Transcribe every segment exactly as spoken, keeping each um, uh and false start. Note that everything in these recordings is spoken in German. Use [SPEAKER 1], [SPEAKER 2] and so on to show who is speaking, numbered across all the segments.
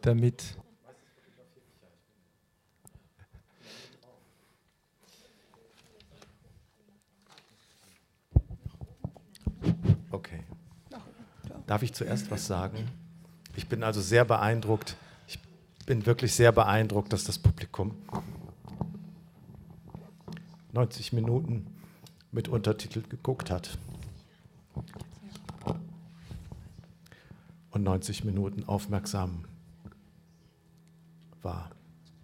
[SPEAKER 1] damit...
[SPEAKER 2] Okay. Darf ich zuerst was sagen? Ich bin also sehr beeindruckt. Ich bin wirklich sehr beeindruckt, dass das Publikum neunzig Minuten mit Untertitel geguckt hat und neunzig Minuten aufmerksam war.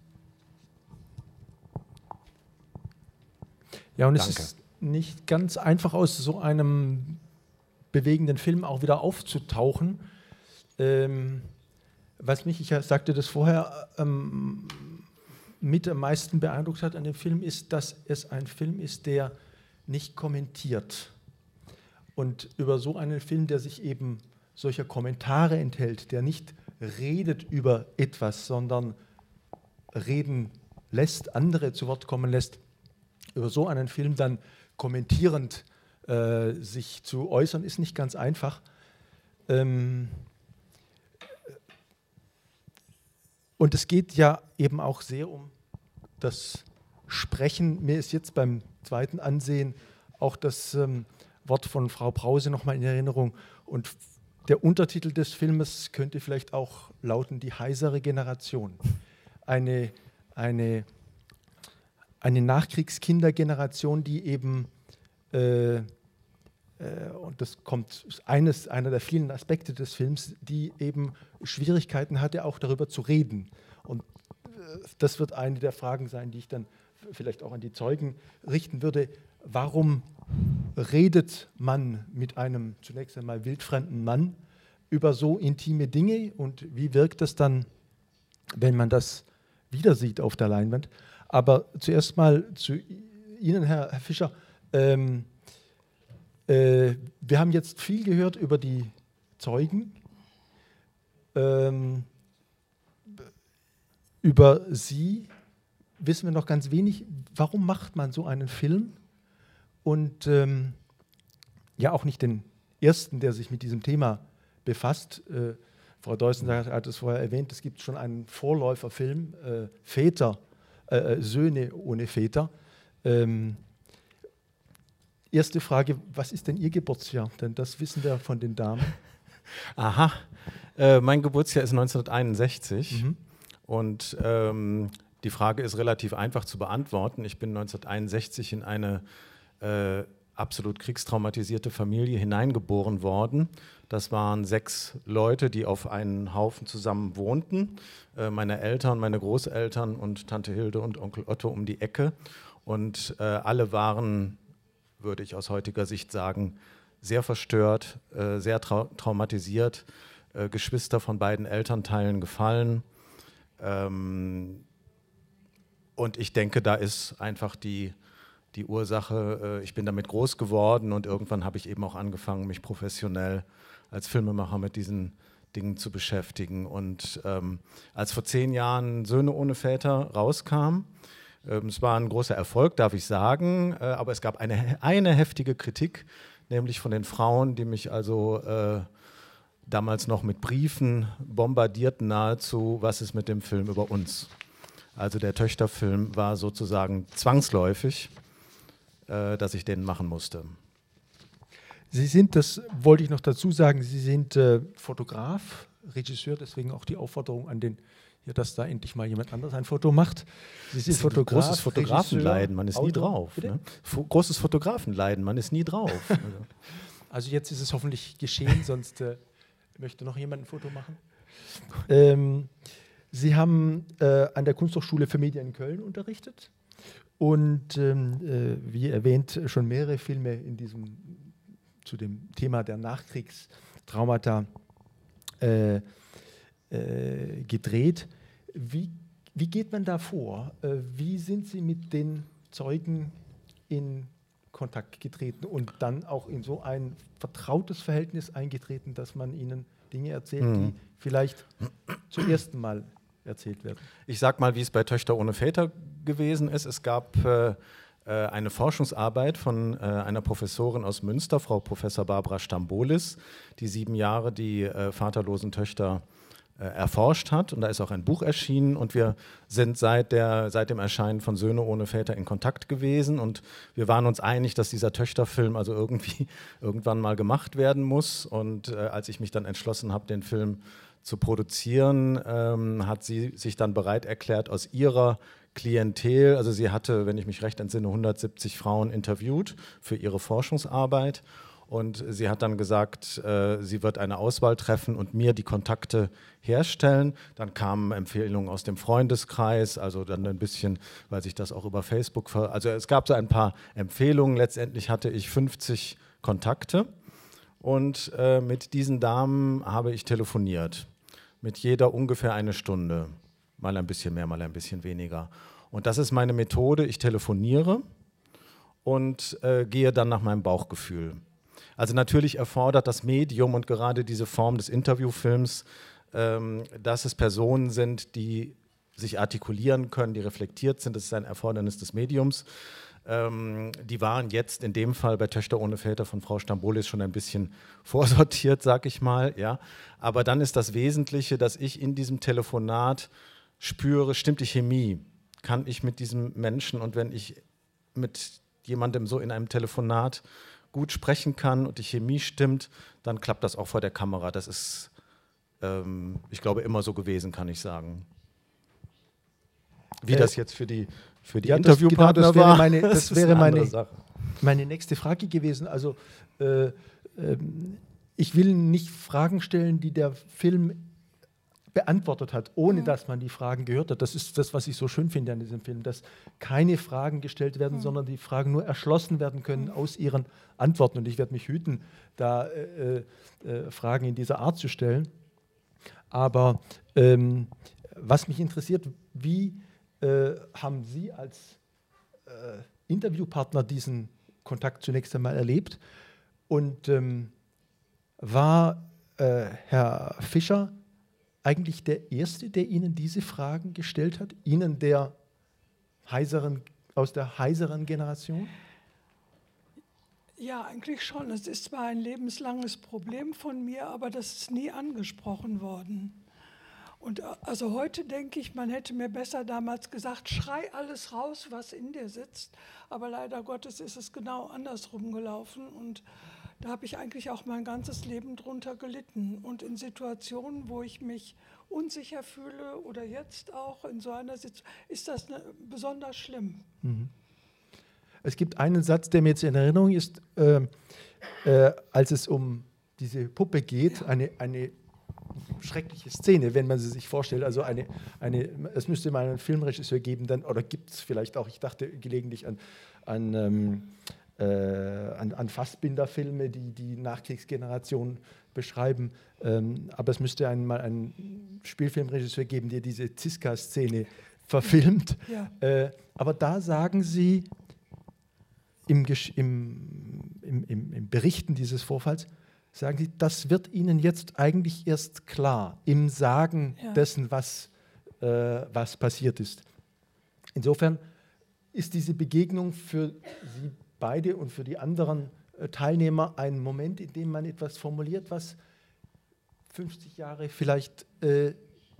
[SPEAKER 1] Ja, und
[SPEAKER 2] Danke.
[SPEAKER 1] Es ist nicht ganz einfach, aus so einem bewegenden Film auch wieder aufzutauchen. Ähm, was mich, ich sagte das vorher, ähm, mit am meisten beeindruckt hat an dem Film, ist, dass es ein Film ist, der nicht kommentiert. Und über so einen Film, der sich eben solcher Kommentare enthält, der nicht redet über etwas, sondern reden lässt, andere zu Wort kommen lässt, über so einen Film dann kommentierend äh, sich zu äußern, ist nicht ganz einfach. Ähm, und es geht ja eben auch sehr um das Sprechen. Mir ist jetzt beim zweiten Ansehen auch das ähm, Wort von Frau Brause nochmal in Erinnerung. Und der Untertitel des Filmes könnte vielleicht auch lauten: Die heisere Generation. Eine, eine, eine Nachkriegskindergeneration, die eben, äh, äh, und das kommt eines, einer der vielen Aspekte des Films, die eben Schwierigkeiten hatte, auch darüber zu reden. Und äh, das wird eine der Fragen sein, die ich dann vielleicht auch an die Zeugen richten würde. Warum redet man mit einem zunächst einmal wildfremden Mann über so intime Dinge und wie wirkt das dann, wenn man das wieder sieht auf der Leinwand? Aber zuerst mal zu Ihnen, Herr, Herr Fischer. Ähm, äh, wir haben jetzt viel gehört über die Zeugen, ähm, über Sie wissen wir noch ganz wenig. Warum macht man so einen Film? Und ähm, ja, auch nicht den ersten, der sich mit diesem Thema befasst. Äh, Frau Deussen hat es vorher erwähnt, es gibt schon einen Vorläuferfilm, äh, Väter, äh, Söhne ohne Väter. Ähm, erste Frage, was ist denn Ihr Geburtsjahr? Denn das wissen wir von den Damen.
[SPEAKER 2] Aha, äh, mein Geburtsjahr ist neunzehnhunderteinundsechzig
[SPEAKER 1] Mhm.
[SPEAKER 2] und ähm, die Frage ist relativ einfach zu beantworten. Ich bin neunzehnhunderteinundsechzig in eine äh, absolut kriegstraumatisierte Familie hineingeboren worden. Das waren sechs Leute, die auf einen Haufen zusammen wohnten. Äh, meine Eltern, meine Großeltern und Tante Hilde und Onkel Otto um die Ecke. Und äh, alle waren, würde ich aus heutiger Sicht sagen, sehr verstört, äh, sehr trau- traumatisiert. Äh, Geschwister von beiden Elternteilen gefallen. Ähm, und ich denke, da ist einfach die Die Ursache, ich bin damit groß geworden und irgendwann habe ich eben auch angefangen, mich professionell als Filmemacher mit diesen Dingen zu beschäftigen. Und ähm, als vor zehn Jahren Söhne ohne Väter rauskam, ähm, es war ein großer Erfolg, darf ich sagen, äh, aber es gab eine, eine heftige Kritik, nämlich von den Frauen, die mich also äh, damals noch mit Briefen bombardierten nahezu, was ist mit dem Film über uns? Also der Töchterfilm war sozusagen zwangsläufig, dass ich den machen musste.
[SPEAKER 1] Sie sind, das wollte ich noch dazu sagen, Sie sind äh, Fotograf, Regisseur, deswegen auch die Aufforderung an den, ja, dass da endlich mal jemand anderes ein Foto macht. Sie sind
[SPEAKER 2] das ist
[SPEAKER 1] Fotograf,
[SPEAKER 2] großes Fotografenleiden, man ist
[SPEAKER 1] Autor.
[SPEAKER 2] nie drauf. Ne? Fo- großes Fotografenleiden, man ist nie drauf.
[SPEAKER 1] Also jetzt ist es hoffentlich geschehen, sonst äh, möchte noch jemand ein Foto machen. Ähm, Sie haben äh, an der Kunsthochschule für Medien in Köln unterrichtet. Und ähm, äh, wie erwähnt, schon mehrere Filme in diesem, zu dem Thema der Nachkriegstraumata äh, äh, gedreht. Wie, wie geht man da vor? Äh, wie sind Sie mit den Zeugen in Kontakt getreten und dann auch in so ein vertrautes Verhältnis eingetreten, dass man ihnen Dinge erzählt,
[SPEAKER 2] Mhm.
[SPEAKER 1] die vielleicht zum ersten Mal erzählt werden?
[SPEAKER 2] Ich sag mal, wie es bei Töchter ohne Väter gewesen ist. Es gab äh, eine Forschungsarbeit von äh, einer Professorin aus Münster, Frau Professor Barbara Stambolis, die sieben Jahre die äh, vaterlosen Töchter äh, erforscht hat. Und da ist auch ein Buch erschienen und wir sind seit, der, seit dem Erscheinen von Söhne ohne Väter in Kontakt gewesen und wir waren uns einig, dass dieser Töchterfilm also irgendwie irgendwann mal gemacht werden muss. Und äh, als ich mich dann entschlossen habe, den Film zu produzieren, ähm, hat sie sich dann bereit erklärt, aus ihrer Klientel, also sie hatte, wenn ich mich recht entsinne, hundertsiebzig Frauen interviewt für ihre Forschungsarbeit und sie hat dann gesagt, äh, sie wird eine Auswahl treffen und mir die Kontakte herstellen. Dann kamen Empfehlungen aus dem Freundeskreis, also dann ein bisschen, weil sich das auch über Facebook, ver also es gab so ein paar Empfehlungen. Letztendlich hatte ich fünfzig Kontakte und äh, mit diesen Damen habe ich telefoniert, mit jeder ungefähr eine Stunde. Mal ein bisschen mehr, mal ein bisschen weniger. Und das ist meine Methode. Ich telefoniere und äh, gehe dann nach meinem Bauchgefühl. Also natürlich erfordert das Medium und gerade diese Form des Interviewfilms, ähm, dass es Personen sind, die sich artikulieren können, die reflektiert sind. Das ist ein Erfordernis des Mediums. Ähm, die waren jetzt in dem Fall bei Töchter ohne Väter von Frau Stambolis schon ein bisschen vorsortiert, sag ich mal. Ja. Aber dann ist das Wesentliche, dass ich in diesem Telefonat spüre, stimmt die Chemie? Kann ich mit diesem Menschen und wenn ich mit jemandem so in einem Telefonat gut sprechen kann und die Chemie stimmt, dann klappt das auch vor der Kamera. Das ist, ähm, ich glaube, immer so gewesen, kann ich sagen. Wie äh, das jetzt für die, für die
[SPEAKER 1] ja,
[SPEAKER 2] Interviewpartner
[SPEAKER 1] das, genau, das
[SPEAKER 2] war,
[SPEAKER 1] meine, das, das wäre meine,
[SPEAKER 2] Sache.
[SPEAKER 1] meine nächste Frage gewesen. Also äh, äh, ich will nicht Fragen stellen, die der Film beantwortet hat, ohne mhm. dass man die Fragen gehört hat. Das ist das, was ich so schön finde an diesem Film, dass keine Fragen gestellt werden, mhm. sondern die Fragen nur erschlossen werden können mhm. aus ihren Antworten. Und ich werde mich hüten, da äh, äh, Fragen in dieser Art zu stellen. Aber ähm, was mich interessiert, wie äh, haben Sie als äh, Interviewpartner diesen Kontakt zunächst einmal erlebt? Und ähm, war äh, Herr Fischer eigentlich der Erste, der Ihnen diese Fragen gestellt hat? Ihnen, der heiseren, aus der heiseren Generation?
[SPEAKER 3] Ja, eigentlich schon. Es ist zwar ein lebenslanges Problem von mir, aber das ist nie angesprochen worden. Und also heute denke ich, man hätte mir besser damals gesagt, schrei alles raus, was in dir sitzt. Aber leider Gottes ist es genau andersrum gelaufen und da habe ich eigentlich auch mein ganzes Leben drunter gelitten. Und in Situationen, wo ich mich unsicher fühle oder jetzt auch in so einer Situation, ist das eine, besonders schlimm.
[SPEAKER 1] Mhm. Es gibt einen Satz, der mir jetzt in Erinnerung ist, äh, äh, als es um diese Puppe geht, ja. eine, eine schreckliche Szene, wenn man sie sich vorstellt. Also eine, eine, es müsste mal einen Filmregisseur geben, dann, oder gibt es vielleicht auch, ich dachte gelegentlich an, an ähm, Äh, an, an Fassbinder-Filme, die die Nachkriegsgeneration beschreiben. Ähm, aber es müsste einmal einen Spielfilmregisseur geben, der diese Ziska-Szene verfilmt. Ja. Äh, aber da sagen Sie im, im, im, im, im Berichten dieses Vorfalls, sagen Sie, das wird Ihnen jetzt eigentlich erst klar im Sagen ja. dessen, was, äh, was passiert ist. Insofern ist diese Begegnung für Sie beide und für die anderen äh, Teilnehmer ein Moment, in dem man etwas formuliert, was fünfzig Jahre vielleicht äh,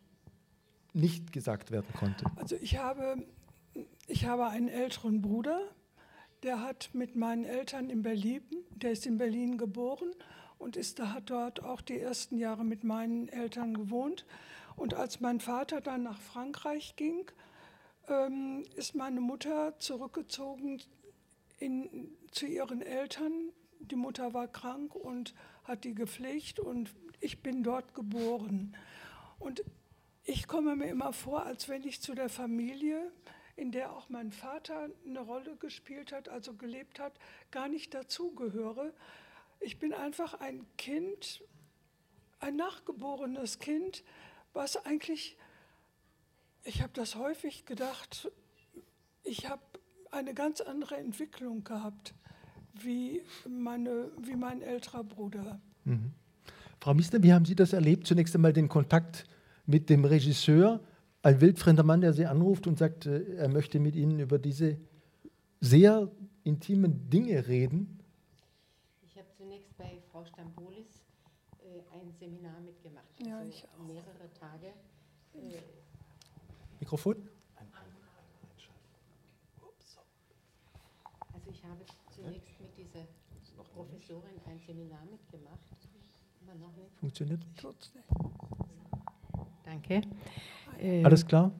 [SPEAKER 1] nicht gesagt werden konnte.
[SPEAKER 3] Also ich habe, ich habe einen älteren Bruder, der hat mit meinen Eltern in Berlin, der ist in Berlin geboren und ist, da hat dort auch die ersten Jahre mit meinen Eltern gewohnt. Und als mein Vater dann nach Frankreich ging, ähm, ist meine Mutter zurückgezogen In, zu ihren Eltern. Die Mutter war krank und hat die gepflegt und ich bin dort geboren. Und ich komme mir immer vor, als wenn ich zu der Familie, in der auch mein Vater eine Rolle gespielt hat, also gelebt hat, gar nicht dazugehöre. Ich bin einfach ein Kind, ein nachgeborenes Kind, was eigentlich, ich habe das häufig gedacht, ich habe eine ganz andere Entwicklung gehabt, wie, meine, wie mein älterer Bruder.
[SPEAKER 1] Mhm. Frau Mister, wie haben Sie das erlebt? Zunächst einmal den Kontakt mit dem Regisseur, ein wildfremder Mann, der Sie anruft und sagt, er möchte mit Ihnen über diese sehr intimen Dinge reden.
[SPEAKER 4] Ich habe zunächst bei Frau Stambolis äh, ein Seminar mitgemacht,
[SPEAKER 3] Ja,
[SPEAKER 4] also
[SPEAKER 3] ich auch.
[SPEAKER 4] mehrere Tage. Äh,
[SPEAKER 1] Mikrofon?
[SPEAKER 4] Also ich habe zunächst mit dieser Professorin ein Seminar mitgemacht. Aber noch nicht.
[SPEAKER 1] Funktioniert nicht.
[SPEAKER 3] Tut's nicht.
[SPEAKER 4] Danke. Ähm,
[SPEAKER 1] Alles klar?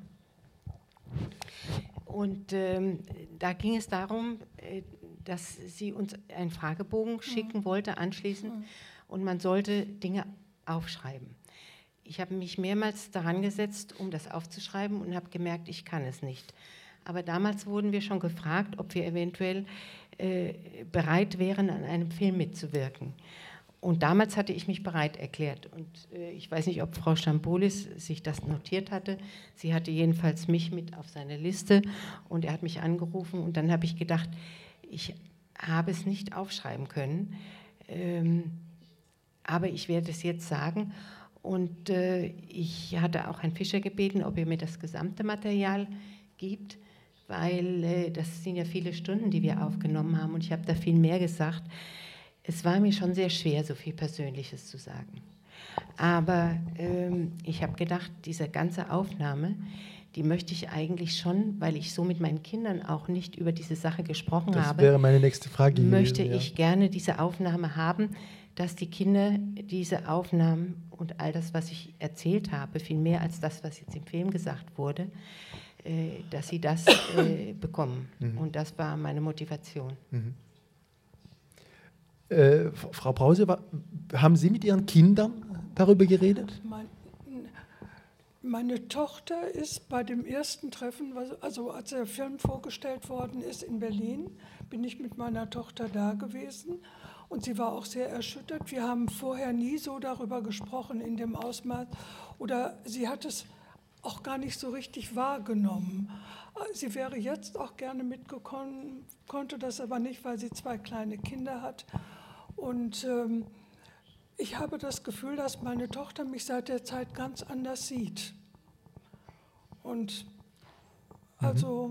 [SPEAKER 4] Und ähm, da ging es darum, äh, dass sie uns einen Fragebogen schicken wollte anschließend und man sollte Dinge aufschreiben. Ich habe mich mehrmals daran gesetzt, um das aufzuschreiben und habe gemerkt, ich kann es nicht. Aber damals wurden wir schon gefragt, ob wir eventuell äh, bereit wären, an einem Film mitzuwirken. Und damals hatte ich mich bereit erklärt. Und äh, ich weiß nicht, ob Frau Stambulis sich das notiert hatte. Sie hatte jedenfalls mich mit auf seine Liste und er hat mich angerufen. Und dann habe ich gedacht, ich habe es nicht aufschreiben können, ähm, aber ich werde es jetzt sagen. Und äh, ich hatte auch Herrn Fischer gebeten, ob er mir das gesamte Material gibt, weil äh, das sind ja viele Stunden, die wir aufgenommen haben und ich habe da viel mehr gesagt. Es war mir schon sehr schwer, so viel Persönliches zu sagen. Aber ähm, ich habe gedacht, diese ganze Aufnahme, die möchte ich eigentlich schon, weil ich so mit meinen Kindern auch nicht über diese Sache gesprochen
[SPEAKER 1] Das
[SPEAKER 4] habe.
[SPEAKER 1] wäre meine nächste Frage
[SPEAKER 4] Möchte
[SPEAKER 1] gewesen, ja.
[SPEAKER 4] ich gerne diese Aufnahme haben, dass die Kinder diese Aufnahmen und all das, was ich erzählt habe, viel mehr als das, was jetzt im Film gesagt wurde, äh, dass sie das äh, bekommen. Mhm. Und das war meine Motivation.
[SPEAKER 1] Mhm. Äh, Frau Brause, war, haben Sie mit Ihren Kindern darüber geredet?
[SPEAKER 3] Mein, meine Tochter ist bei dem ersten Treffen, also als der Film vorgestellt worden ist in Berlin, bin ich mit meiner Tochter da gewesen und sie war auch sehr erschüttert. Wir haben vorher nie so darüber gesprochen in dem Ausmaß oder sie hat es auch gar nicht so richtig wahrgenommen. Sie wäre jetzt auch gerne mitgekommen, konnte das aber nicht, weil sie zwei kleine Kinder hat. Und ähm, ich habe das Gefühl, dass meine Tochter mich seit der Zeit ganz anders sieht. Und also,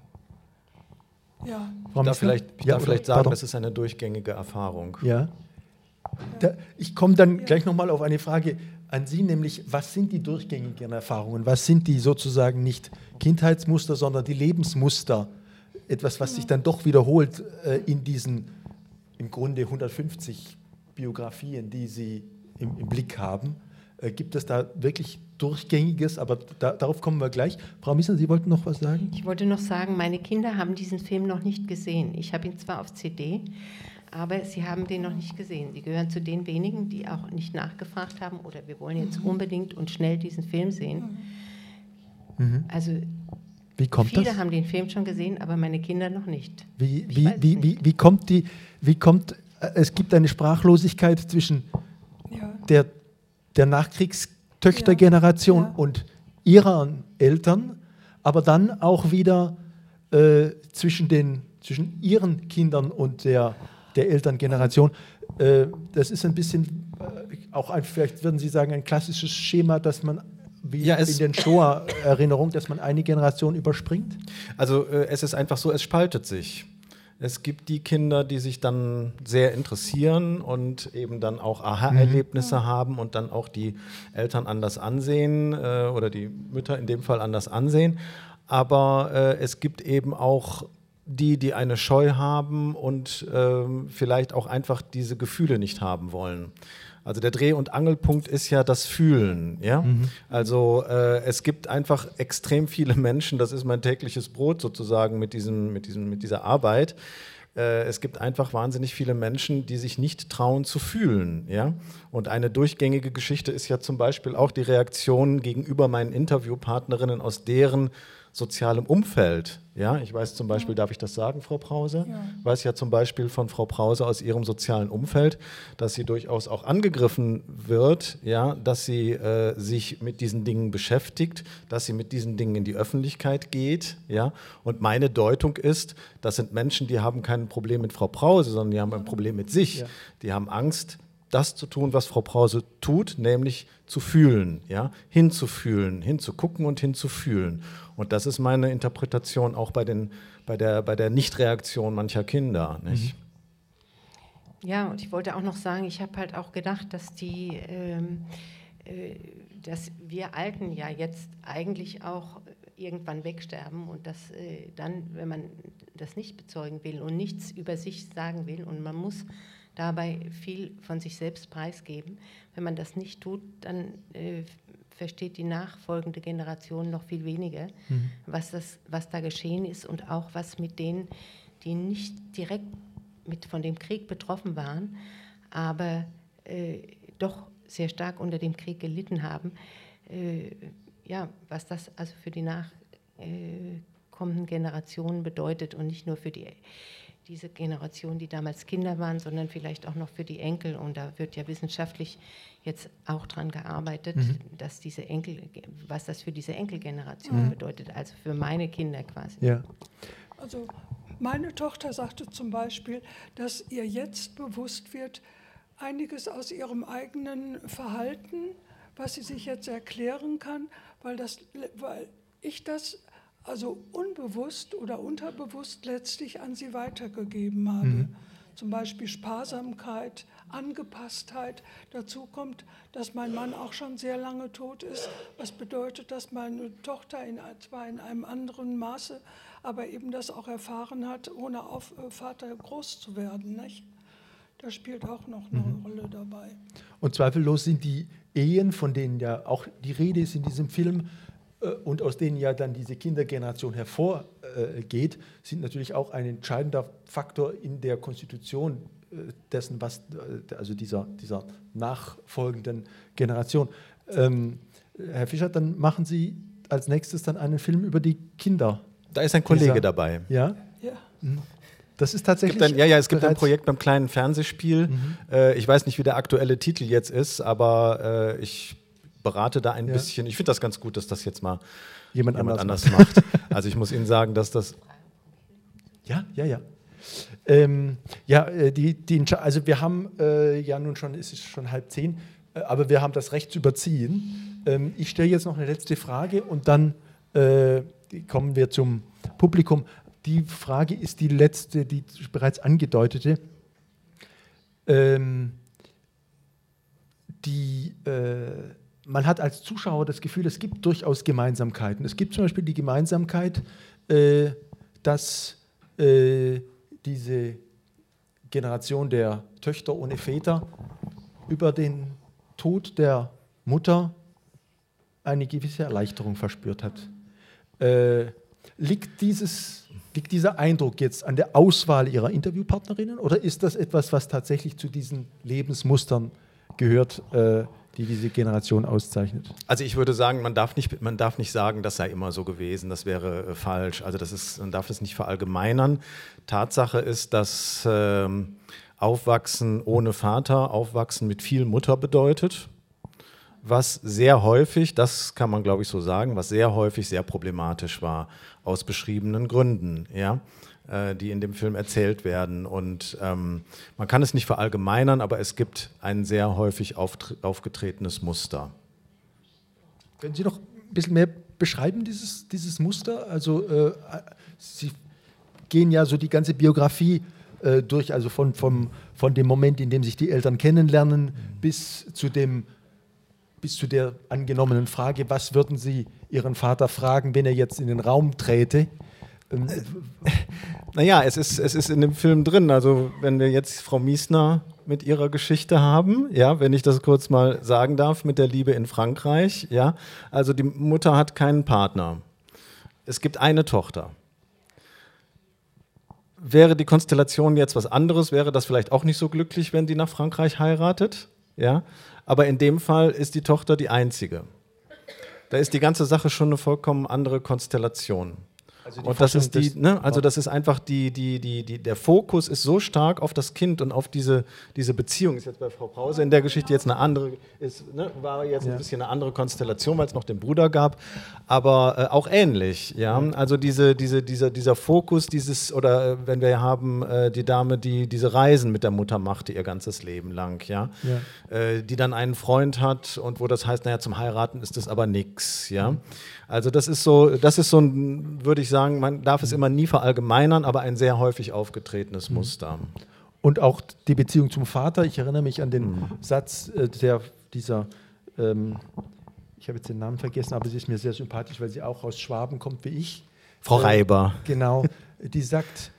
[SPEAKER 3] mhm. ja.
[SPEAKER 2] Ich darf vielleicht, ich
[SPEAKER 1] ja,
[SPEAKER 2] darf vielleicht sagen,
[SPEAKER 1] pardon.
[SPEAKER 2] das ist eine durchgängige Erfahrung.
[SPEAKER 1] Ja. Da, ich komme dann ja. gleich nochmal auf eine Frage an Sie, nämlich, was sind die durchgängigen Erfahrungen? Was sind die sozusagen nicht Kindheitsmuster, sondern die Lebensmuster? Etwas, was ja. sich dann doch wiederholt äh, in diesen im Grunde hundertfünfzig Biografien, die Sie im, im Blick haben. Äh, gibt es da wirklich Durchgängiges? Aber da, darauf kommen wir gleich. Frau Missner, Sie wollten noch was sagen?
[SPEAKER 4] Ich wollte noch sagen, meine Kinder haben diesen Film noch nicht gesehen. Ich habe ihn zwar auf C D, aber sie haben den noch nicht gesehen. Sie gehören zu den wenigen, die auch nicht nachgefragt haben oder wir wollen jetzt unbedingt und schnell diesen Film sehen. Mhm. Also
[SPEAKER 1] wie kommt
[SPEAKER 4] viele
[SPEAKER 1] das?
[SPEAKER 4] haben den Film schon gesehen, aber meine Kinder noch nicht.
[SPEAKER 1] Wie, wie, wie, nicht. Wie, wie kommt die, wie kommt, es gibt eine Sprachlosigkeit zwischen ja. der, der Nachkriegstöchtergeneration ja. Ja. und ihren Eltern, aber dann auch wieder äh, zwischen, den, zwischen ihren Kindern und der, der Elterngeneration. Äh, das ist ein bisschen, äh, auch ein, vielleicht würden Sie sagen, ein klassisches Schema, das man wie ja, in den Shoah-Erinnerungen, dass man eine Generation überspringt?
[SPEAKER 2] Also äh, es ist einfach so, es spaltet sich. Es gibt die Kinder, die sich dann sehr interessieren und eben dann auch Aha-Erlebnisse mhm. haben und dann auch die Eltern anders ansehen äh, oder die Mütter in dem Fall anders ansehen. Aber äh, es gibt eben auch die, die eine Scheu haben und äh, vielleicht auch einfach diese Gefühle nicht haben wollen. Also der Dreh- und Angelpunkt ist ja das Fühlen. Ja? Mhm. Also äh, es gibt einfach extrem viele Menschen, das ist mein tägliches Brot sozusagen mit, diesem, mit, diesem, mit dieser Arbeit. Äh, es gibt einfach wahnsinnig viele Menschen, die sich nicht trauen zu fühlen. Ja? Und eine durchgängige Geschichte ist ja zum Beispiel auch die Reaktion gegenüber meinen Interviewpartnerinnen aus deren sozialem Umfeld. Ja, ich weiß zum Beispiel, darf ich das sagen, Frau Brause? Ja. Ich weiß ja zum Beispiel von Frau Brause aus ihrem sozialen Umfeld, dass sie durchaus auch angegriffen wird, ja, dass sie äh, sich mit diesen Dingen beschäftigt, dass sie mit diesen Dingen in die Öffentlichkeit geht. Ja. Und meine Deutung ist, das sind Menschen, die haben kein Problem mit Frau Brause, sondern die haben ein Problem mit sich. Ja. Die haben Angst, das zu tun, was Frau Brause tut, nämlich zu fühlen, ja, hinzufühlen, hinzugucken und hinzufühlen. Und das ist meine Interpretation auch bei, den, bei der, bei der Nichtreaktion mancher Kinder. Nicht?
[SPEAKER 4] Ja, und ich wollte auch noch sagen, ich habe halt auch gedacht, dass die, ähm, äh, dass wir Alten ja jetzt eigentlich auch irgendwann wegsterben und dass äh, dann, wenn man das nicht bezeugen will und nichts über sich sagen will und man muss dabei viel von sich selbst preisgeben, wenn man das nicht tut, dann äh, versteht die nachfolgende Generation noch viel weniger, mhm. was, das, was da geschehen ist und auch was mit denen, die nicht direkt mit von dem Krieg betroffen waren, aber äh, doch sehr stark unter dem Krieg gelitten haben, äh, ja, was das also für die nachkommenden Generationen bedeutet und nicht nur für die, diese Generation, die damals Kinder waren, sondern vielleicht auch noch für die Enkel. Und da wird ja wissenschaftlich jetzt auch dran gearbeitet, mhm. dass diese Enkel, was das für diese Enkelgeneration mhm. bedeutet, also für meine Kinder quasi.
[SPEAKER 1] Ja.
[SPEAKER 3] Also meine Tochter sagte zum Beispiel, dass ihr jetzt bewusst wird, einiges aus ihrem eigenen Verhalten, was sie sich jetzt erklären kann, weil, das, weil ich das also unbewusst oder unterbewusst letztlich an sie weitergegeben habe. Mhm. Zum Beispiel Sparsamkeit, Angepasstheit. Dazu kommt, dass mein Mann auch schon sehr lange tot ist, was bedeutet, dass meine Tochter in, zwar in einem anderen Maße, aber eben das auch erfahren hat, ohne auf, äh, Vater groß zu werden. Nicht? Da spielt auch noch eine mhm. Rolle dabei.
[SPEAKER 1] Und zweifellos sind die Ehen, von denen ja auch die Rede ist in diesem Film äh, und aus denen ja dann diese Kindergeneration hervorgeht, äh, sind natürlich auch ein entscheidender Faktor in der Konstitution äh, dessen, was, äh, also dieser, dieser nachfolgenden Generation. Ähm, Herr Fischer, dann machen Sie als nächstes dann einen Film über die Kinder.
[SPEAKER 2] Da ist ein Kollege
[SPEAKER 1] dieser,
[SPEAKER 2] dabei.
[SPEAKER 1] Ja?
[SPEAKER 3] Ja.
[SPEAKER 1] Das ist tatsächlich.
[SPEAKER 2] Ein, ja, ja, es gibt ein Projekt beim kleinen Fernsehspiel. Mhm. Äh, ich weiß nicht, wie der aktuelle Titel jetzt ist, aber äh, ich berate da ein ja. bisschen. Ich finde das ganz gut, dass das jetzt mal jemand, jemand anders, anders macht. Also ich muss Ihnen sagen, dass das.
[SPEAKER 1] Ja, ja, ja. Ähm, ja, die, die, also wir haben äh, ja nun schon, es ist schon halb zehn, äh, aber wir haben das Recht zu überziehen. Ähm, ich stelle jetzt noch eine letzte Frage und dann äh, kommen wir zum Publikum. Die Frage ist die letzte, die bereits angedeutete. Ähm, die, äh, man hat als Zuschauer das Gefühl, es gibt durchaus Gemeinsamkeiten. Es gibt zum Beispiel die Gemeinsamkeit, äh, dass äh, diese Generation der Töchter ohne Väter über den Tod der Mutter eine gewisse Erleichterung verspürt hat. Äh, liegt, dieses, liegt dieser Eindruck jetzt an der Auswahl Ihrer Interviewpartnerinnen oder ist das etwas, was tatsächlich zu diesen Lebensmustern gehört, äh, die diese Generation auszeichnet?
[SPEAKER 2] Also ich würde sagen, man darf nicht, man darf nicht sagen, das sei immer so gewesen, das wäre äh, falsch. Also das ist, man darf das nicht verallgemeinern. Tatsache ist, dass äh, Aufwachsen ohne Vater, Aufwachsen mit viel Mutter bedeutet. Was sehr häufig, das kann man glaube ich so sagen, was sehr häufig sehr problematisch war, aus beschriebenen Gründen, ja, äh, die in dem Film erzählt werden. Und ähm, man kann es nicht verallgemeinern, aber es gibt ein sehr häufig aufgetretenes Muster.
[SPEAKER 1] Können Sie noch ein bisschen mehr beschreiben, dieses, dieses Muster? Also äh, Sie gehen ja so die ganze Biografie äh, durch, also von, vom, von dem Moment, in dem sich die Eltern kennenlernen, mhm. bis zu dem bis zu der angenommenen Frage, was würden Sie Ihren Vater fragen, wenn er jetzt in den Raum träte? Ähm,
[SPEAKER 2] naja, es ist, es ist in dem Film drin. Also wenn wir jetzt Frau Miesner mit ihrer Geschichte haben, ja, wenn ich das kurz mal sagen darf, mit der Liebe in Frankreich, ja, also die Mutter hat keinen Partner. Es gibt eine Tochter. Wäre die Konstellation jetzt was anderes, wäre das vielleicht auch nicht so glücklich, wenn die nach Frankreich heiratet, ja, aber in dem Fall ist die Tochter die einzige. Da ist die ganze Sache schon eine vollkommen andere Konstellation. Also und das ist die, ne, also das ist einfach die, die, die, die, der Fokus ist so stark auf das Kind und auf diese, diese Beziehung. Ist jetzt bei Frau Prause in der Geschichte jetzt eine andere, ist, ne, war jetzt ein ja. bisschen eine andere Konstellation, weil es noch den Bruder gab, aber äh, auch ähnlich. Ja? Also diese, diese, dieser, dieser Fokus, dieses, oder äh, wenn wir haben äh, die Dame, die diese Reisen mit der Mutter machte ihr ganzes Leben lang, ja? Ja. Äh, die dann einen Freund hat und wo das heißt, naja, zum Heiraten ist das aber nix. Ja? Also das ist so, das ist so ein, würde ich sagen, man darf es immer nie verallgemeinern, aber ein sehr häufig aufgetretenes Muster.
[SPEAKER 1] und auch die Beziehung zum Vater. Ich erinnere mich an den
[SPEAKER 2] Mhm.
[SPEAKER 1] Satz äh, der, dieser, ähm, ich habe jetzt den Namen vergessen, aber sie ist mir sehr sympathisch, weil sie auch aus Schwaben kommt wie ich.
[SPEAKER 2] Frau
[SPEAKER 1] Äh,
[SPEAKER 2] Reiber.
[SPEAKER 1] Genau, die sagt,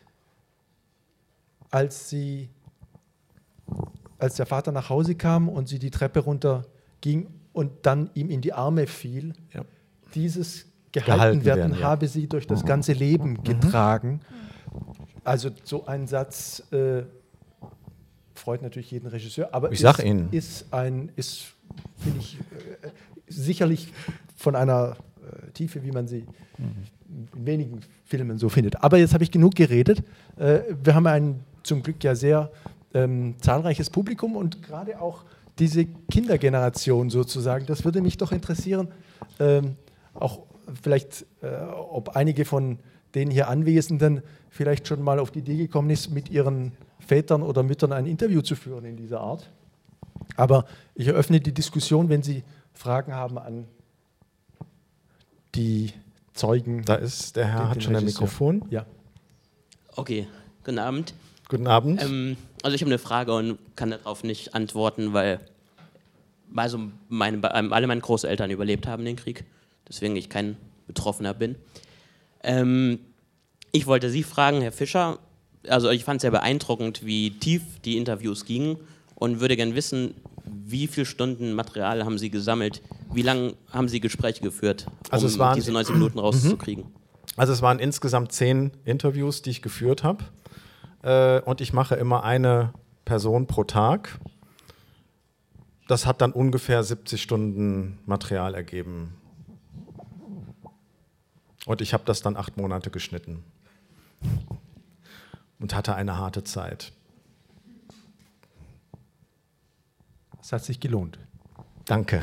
[SPEAKER 1] als sie, als der Vater nach Hause kam und sie die Treppe runter ging und dann ihm in die Arme fiel,
[SPEAKER 2] Ja.
[SPEAKER 1] dieses gehalten,
[SPEAKER 2] Gehalten
[SPEAKER 1] werden,
[SPEAKER 2] werden, ja.
[SPEAKER 1] habe sie durch das ganze Leben getragen. Also so ein Satz äh, freut natürlich jeden Regisseur, aber
[SPEAKER 2] Ich
[SPEAKER 1] ist,
[SPEAKER 2] sag Ihnen.
[SPEAKER 1] ist ein, ist, finde ich, äh, sicherlich von einer äh, Tiefe, wie man sie in wenigen Filmen so findet. Aber jetzt habe ich genug geredet. Äh, wir haben ein zum Glück ja sehr ähm, zahlreiches Publikum und gerade auch diese Kindergeneration sozusagen, das würde mich doch interessieren, ähm, auch vielleicht, äh, ob einige von den hier Anwesenden vielleicht schon mal auf die Idee gekommen ist, mit ihren Vätern oder Müttern ein Interview zu führen in dieser Art. Aber ich eröffne die Diskussion, wenn Sie Fragen haben an die Zeugen.
[SPEAKER 2] Da ist, der Herr
[SPEAKER 1] Den-
[SPEAKER 2] hat
[SPEAKER 1] den
[SPEAKER 2] schon ein
[SPEAKER 1] Regisseur.
[SPEAKER 2] Mikrofon.
[SPEAKER 1] Ja.
[SPEAKER 5] Okay, guten Abend.
[SPEAKER 2] Guten Abend.
[SPEAKER 5] Ähm, also ich habe eine Frage und kann darauf nicht antworten, weil also meine, alle meine Großeltern überlebt haben den Krieg, deswegen ich kein Betroffener bin. Ähm, ich wollte Sie fragen, Herr Fischer, also ich fand es sehr beeindruckend, wie tief die Interviews gingen und würde gerne wissen, wie viele Stunden Material haben Sie gesammelt, wie lange haben Sie Gespräche geführt, um
[SPEAKER 2] Also es waren-
[SPEAKER 5] diese neunzig Minuten rauszukriegen?
[SPEAKER 2] Also es waren insgesamt zehn Interviews, die ich geführt habe. Äh, und ich mache immer eine Person pro Tag. Das hat dann ungefähr siebzig Stunden Material ergeben. Und ich habe das dann acht Monate geschnitten. Und hatte eine harte Zeit.
[SPEAKER 1] Es hat sich gelohnt.
[SPEAKER 2] Danke.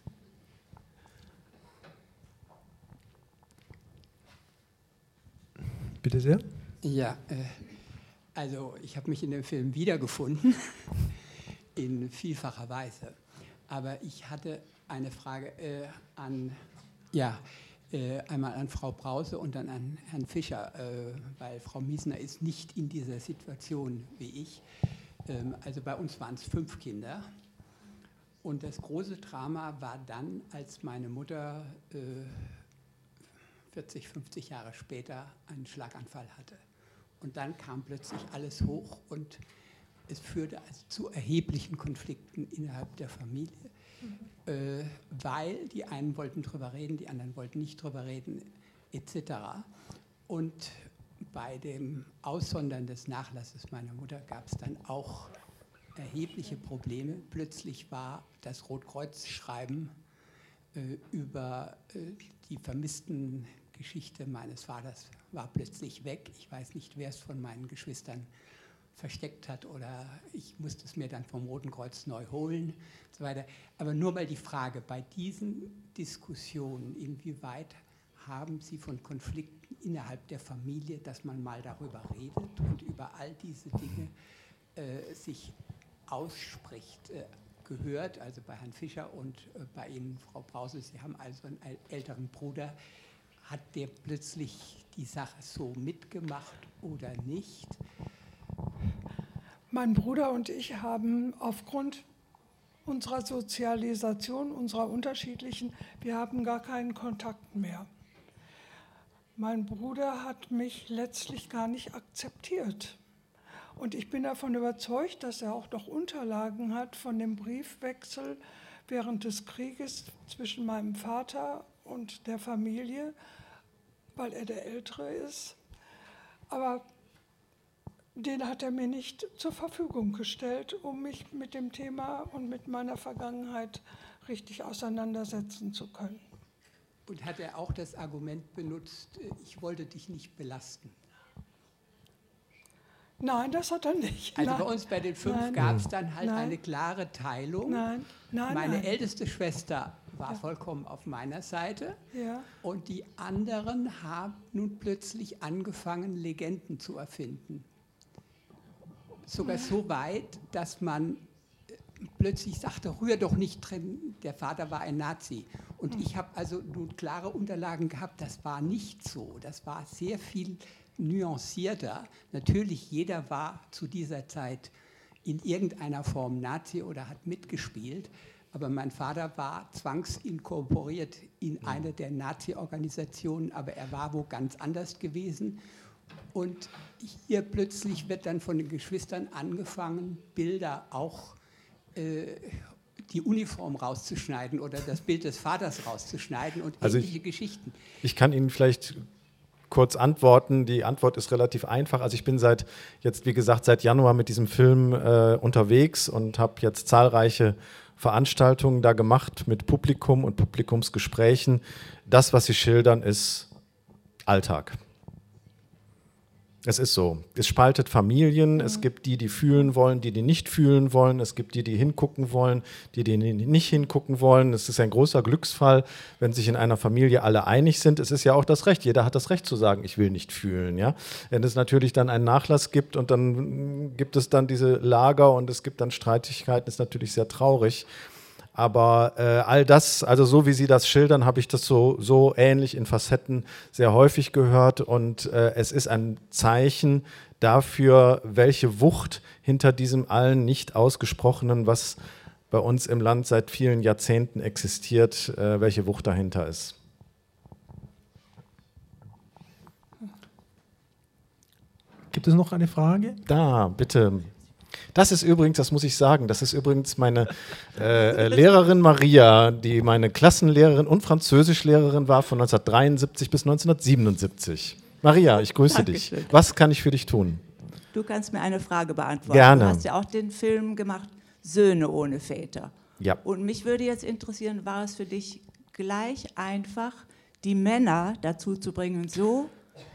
[SPEAKER 1] Bitte sehr.
[SPEAKER 6] Ja, äh, also ich habe mich in dem Film wiedergefunden, in vielfacher Weise. Aber ich hatte eine Frage äh, an, ja, äh, einmal an Frau Brause und dann an Herrn Fischer, äh, weil Frau Miesner ist nicht in dieser Situation wie ich. Ähm, also bei uns waren es fünf Kinder. Und das große Drama war dann, als meine Mutter äh, vierzig, fünfzig Jahre später einen Schlaganfall hatte. Und dann kam plötzlich alles hoch und es führte also zu erheblichen Konflikten innerhalb der Familie, mhm. äh, weil die einen wollten drüber reden, die anderen wollten nicht drüber reden, et cetera. Und bei dem Aussondern des Nachlasses meiner Mutter gab es dann auch erhebliche Probleme. Plötzlich war das Rotkreuz-Schreiben äh, über äh, die vermissten Geschichte meines Vaters war plötzlich weg. Ich weiß nicht, wer es von meinen Geschwistern versteckt hat oder ich musste es mir dann vom Roten Kreuz neu holen und so weiter. Aber nur mal die Frage, bei diesen Diskussionen, inwieweit haben Sie von Konflikten innerhalb der Familie, dass man mal darüber redet und über all diese Dinge äh, sich ausspricht, äh, gehört, also bei Herrn Fischer und äh, bei Ihnen, Frau Brause, Sie haben also einen älteren Bruder. Hat der plötzlich die Sache so mitgemacht oder nicht?
[SPEAKER 3] Mein Bruder und ich haben aufgrund unserer Sozialisation, unserer unterschiedlichen, wir haben gar keinen Kontakt mehr. Mein Bruder hat mich letztlich gar nicht akzeptiert. Und ich bin davon überzeugt, dass er auch noch Unterlagen hat von dem Briefwechsel während des Krieges zwischen meinem Vater und der Familie, weil er der Ältere ist. Aber den hat er mir nicht zur Verfügung gestellt, um mich mit dem Thema und mit meiner Vergangenheit richtig auseinandersetzen zu können.
[SPEAKER 6] Und hat er auch das Argument benutzt, ich wollte dich nicht belasten?
[SPEAKER 3] Nein, das hat er nicht.
[SPEAKER 6] Also
[SPEAKER 3] nein.
[SPEAKER 6] bei uns bei den fünf gab es dann halt nein. eine klare Teilung.
[SPEAKER 3] Nein. Nein,
[SPEAKER 6] Meine
[SPEAKER 3] nein.
[SPEAKER 6] älteste Schwester war
[SPEAKER 3] ja.
[SPEAKER 6] vollkommen auf meiner Seite.
[SPEAKER 3] Ja.
[SPEAKER 6] Und die anderen haben nun plötzlich angefangen, Legenden zu erfinden. Sogar ja. so weit, dass man plötzlich sagte, rühr doch nicht drin, der Vater war ein Nazi. Und ich habe also nun klare Unterlagen gehabt, das war nicht so. Das war sehr viel nuancierter. Natürlich, jeder war zu dieser Zeit in irgendeiner Form Nazi oder hat mitgespielt, aber mein Vater war zwangsinkorporiert in eine der Nazi-Organisationen, aber er war wo ganz anders gewesen. Und hier plötzlich wird dann von den Geschwistern angefangen, Bilder auch äh, die Uniform rauszuschneiden oder das Bild des Vaters rauszuschneiden und
[SPEAKER 2] also
[SPEAKER 6] ähnliche
[SPEAKER 2] ich,
[SPEAKER 6] Geschichten.
[SPEAKER 2] Ich kann Ihnen vielleicht kurz antworten. Die Antwort ist relativ einfach. Also ich bin seit jetzt, wie gesagt, seit Januar mit diesem Film äh, unterwegs und habe jetzt zahlreiche Veranstaltungen da gemacht mit Publikum und Publikumsgesprächen. Das, was Sie schildern, ist Alltag. Es ist so. Es spaltet Familien. Es gibt die, die fühlen wollen, die, die nicht fühlen wollen. Es gibt die, die hingucken wollen, die, die nicht hingucken wollen. Es ist ein großer Glücksfall, wenn sich in einer Familie alle einig sind. Es ist ja auch das Recht. Jeder hat das Recht zu sagen, ich will nicht fühlen. Ja? Wenn es natürlich dann einen Nachlass gibt und dann gibt es dann diese Lager und es gibt dann Streitigkeiten, ist natürlich sehr traurig. Aber äh, all das, also so wie Sie das schildern, habe ich das so, so ähnlich in Facetten sehr häufig gehört. Und äh, es ist ein Zeichen dafür, welche Wucht hinter diesem allen nicht ausgesprochenen, was bei uns im Land seit vielen Jahrzehnten existiert, äh, welche Wucht dahinter ist.
[SPEAKER 1] Gibt es noch eine Frage?
[SPEAKER 2] Da, bitte. Das ist übrigens, das muss ich sagen, das ist übrigens meine äh, Lehrerin Maria, die meine Klassenlehrerin und Französischlehrerin war von neunzehnhundertdreiundsiebzig bis neunzehnhundertsiebenundsiebzig. Maria, ich grüße
[SPEAKER 7] Dankeschön.
[SPEAKER 2] dich. Was kann ich für dich tun?
[SPEAKER 7] Du kannst mir eine Frage beantworten.
[SPEAKER 2] Gerne.
[SPEAKER 7] Du hast ja auch den Film gemacht, Söhne ohne Väter.
[SPEAKER 2] Ja.
[SPEAKER 7] Und mich würde jetzt interessieren, war es für dich gleich einfach, die Männer dazu zu bringen, so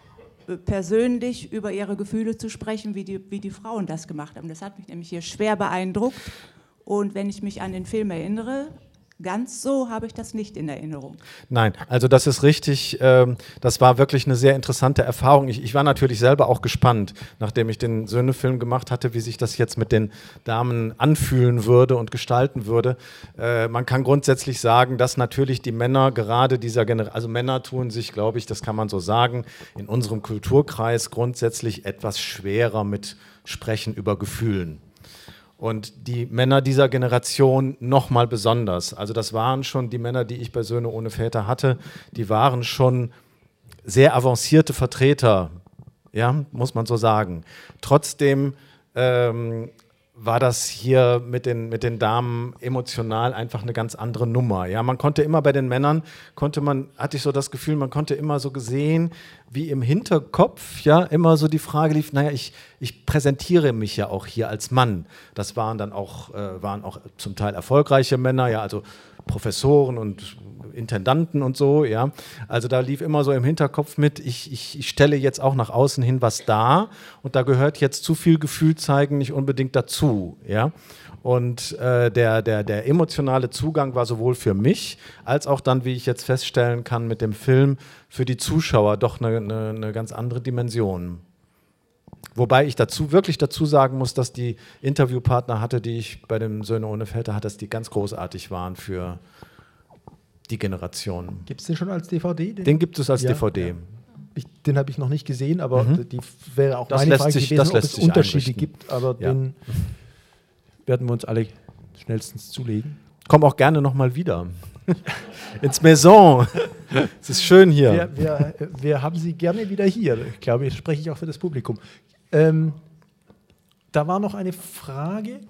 [SPEAKER 7] persönlich über ihre Gefühle zu sprechen, wie die, wie die Frauen das gemacht haben. Das hat mich nämlich hier schwer beeindruckt. Und wenn ich mich an den Film erinnere, ganz so habe ich das nicht in Erinnerung.
[SPEAKER 2] Nein, also das ist richtig. Ähm, das war wirklich eine sehr interessante Erfahrung. Ich, ich war natürlich selber auch gespannt, nachdem ich den Söhne-Film gemacht hatte, wie sich das jetzt mit den Damen anfühlen würde und gestalten würde. Äh, man kann grundsätzlich sagen, dass natürlich die Männer gerade dieser Generation, also Männer tun sich, glaube ich, das kann man so sagen, in unserem Kulturkreis grundsätzlich etwas schwerer mit Sprechen über Gefühlen. Und die Männer dieser Generation nochmal besonders. Also das waren schon die Männer, die ich bei Söhne ohne Väter hatte, die waren schon sehr avancierte Vertreter, ja, muss man so sagen. Trotzdem ähm, war das hier mit den, mit den Damen emotional einfach eine ganz andere Nummer. Ja, man konnte immer bei den Männern, konnte man, hatte ich so das Gefühl, man konnte immer so gesehen, wie im Hinterkopf, ja, immer so die Frage lief, naja, ich, ich präsentiere mich ja auch hier als Mann. Das waren dann auch, äh, waren auch zum Teil erfolgreiche Männer, ja, also Professoren und Intendanten und so, ja. Also da lief immer so im Hinterkopf mit, ich, ich, ich stelle jetzt auch nach außen hin was dar und da gehört jetzt zu viel Gefühl zeigen nicht unbedingt dazu, ja. Und äh, der, der, der emotionale Zugang war sowohl für mich, als auch dann, wie ich jetzt feststellen kann mit dem Film, für die Zuschauer doch eine, eine, eine ganz andere Dimension. Wobei ich dazu wirklich dazu sagen muss, dass die Interviewpartner hatte, die ich bei den Söhne ohne Väter hatte, dass die ganz großartig waren für die Generation.
[SPEAKER 1] Gibt es den schon als D V D? Den,
[SPEAKER 2] den gibt es als
[SPEAKER 1] ja,
[SPEAKER 2] D V D.
[SPEAKER 1] Ja. Ich, den habe ich noch nicht gesehen, aber
[SPEAKER 2] Mhm.
[SPEAKER 1] die wäre auch
[SPEAKER 2] Das
[SPEAKER 1] meine
[SPEAKER 2] lässt
[SPEAKER 1] Frage
[SPEAKER 2] sich-
[SPEAKER 1] gewesen,
[SPEAKER 2] das
[SPEAKER 1] ob
[SPEAKER 2] lässt
[SPEAKER 1] es
[SPEAKER 2] sich
[SPEAKER 1] Unterschiede
[SPEAKER 2] einrichten.
[SPEAKER 1] gibt, aber
[SPEAKER 2] Ja.
[SPEAKER 1] den werden wir uns alle schnellstens zulegen.
[SPEAKER 2] Komm auch gerne nochmal wieder. Ins Maison. Es ist schön hier.
[SPEAKER 1] Wir, wir, wir haben Sie gerne wieder hier. Ich glaube, jetzt spreche ich auch für das Publikum. Ähm, da war noch eine Frage.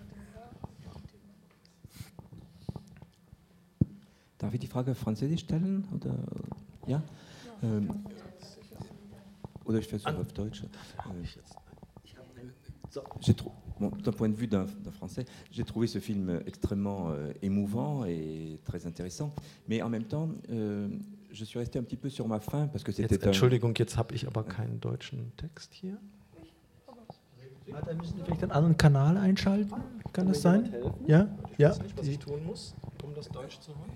[SPEAKER 8] Darf ich die Frage Französisch stellen? Oder, ja? Ähm, oder ich versuche auf Deutsch. Euh, j'ai trou- bon, d'un point de vue d'un d'un Français, j'ai trouvé ce film extrêmement euh, émouvant et très intéressant. Mais en même temps, euh, je suis resté un petit peu sur ma faim parce que c'était
[SPEAKER 2] Jetzt,
[SPEAKER 8] un...
[SPEAKER 2] Entschuldigung, jetzt habe ich aber keinen deutschen Text hier.
[SPEAKER 1] Ja, dann müssen Sie vielleicht einen anderen Kanal einschalten. Kann das sein? Ja? Ja.
[SPEAKER 2] Nicht, was ich tun muss, um das Deutsch zu hören.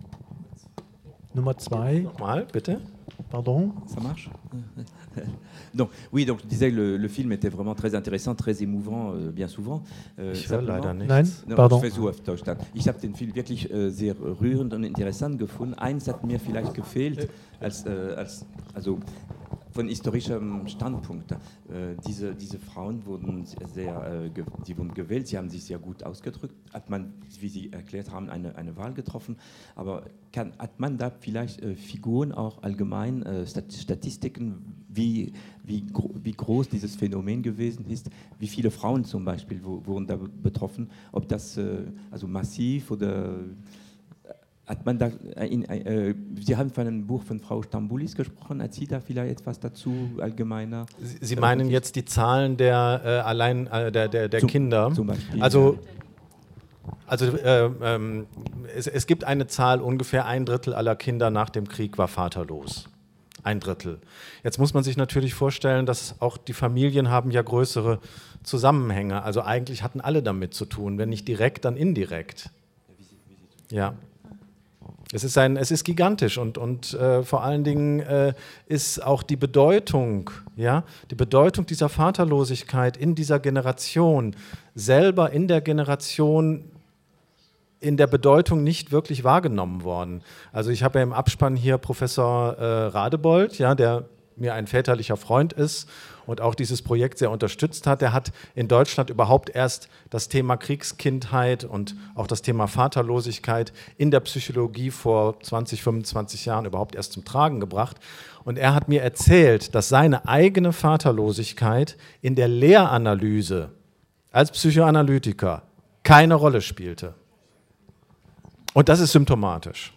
[SPEAKER 1] Nummer zwei.
[SPEAKER 2] Nochmal, bitte.
[SPEAKER 1] Pardon.
[SPEAKER 8] Ça marche? Donc, oui, donc je disais que le, le film était vraiment très intéressant, très émouvant, äh, bien souvent. Äh,
[SPEAKER 2] ich höre leider nicht.
[SPEAKER 1] Nein,
[SPEAKER 8] no,
[SPEAKER 1] pardon.
[SPEAKER 8] Ich versuche auf Deutsch dann. Ich habe den Film wirklich äh, sehr rührend und interessant gefunden. Eins hat mir vielleicht gefehlt, als, äh, als, also von historischem Standpunkt. Äh, diese, diese Frauen wurden sehr, äh, sie wurden gewählt, sie haben sich sehr gut ausgedrückt. Hat man, wie Sie erklärt haben, eine, eine Wahl getroffen. Aber kann, hat man da vielleicht äh, Figuren auch allgemein, äh, Statistiken, wie, wie, gro wie groß dieses Phänomen gewesen ist, wie viele Frauen zum Beispiel wurden da betroffen, ob das äh, also massiv oder hat man da, in, äh, Sie haben von einem Buch von Frau Stamboulis gesprochen, hat sie da vielleicht etwas dazu allgemeiner?
[SPEAKER 2] Sie, Sie meinen jetzt die Zahlen der äh, allein äh, der, der, der
[SPEAKER 8] zum,
[SPEAKER 2] Kinder?
[SPEAKER 8] Zum Beispiel.
[SPEAKER 2] Also, also äh, ähm, es, es gibt eine Zahl, ungefähr ein Drittel aller Kinder nach dem Krieg war vaterlos. Ein Drittel. Jetzt muss man sich natürlich vorstellen, dass auch die Familien haben ja größere Zusammenhänge. Also eigentlich hatten alle damit zu tun, wenn nicht direkt, dann indirekt. Ja. Es ist, ein, es ist gigantisch und, und äh, vor allen Dingen äh, ist auch die Bedeutung, ja, die Bedeutung dieser Vaterlosigkeit in dieser Generation, selber in der Generation in der Bedeutung nicht wirklich wahrgenommen worden. Also ich habe ja im Abspann hier Professor äh, Radebold, ja, der mir ein väterlicher Freund ist und auch dieses Projekt sehr unterstützt hat. Der hat in Deutschland überhaupt erst das Thema Kriegskindheit und auch das Thema Vaterlosigkeit in der Psychologie vor zwanzig, fünfundzwanzig Jahren überhaupt erst zum Tragen gebracht. Und er hat mir erzählt, dass seine eigene Vaterlosigkeit in der Lehranalyse als Psychoanalytiker keine Rolle spielte. Und das ist symptomatisch.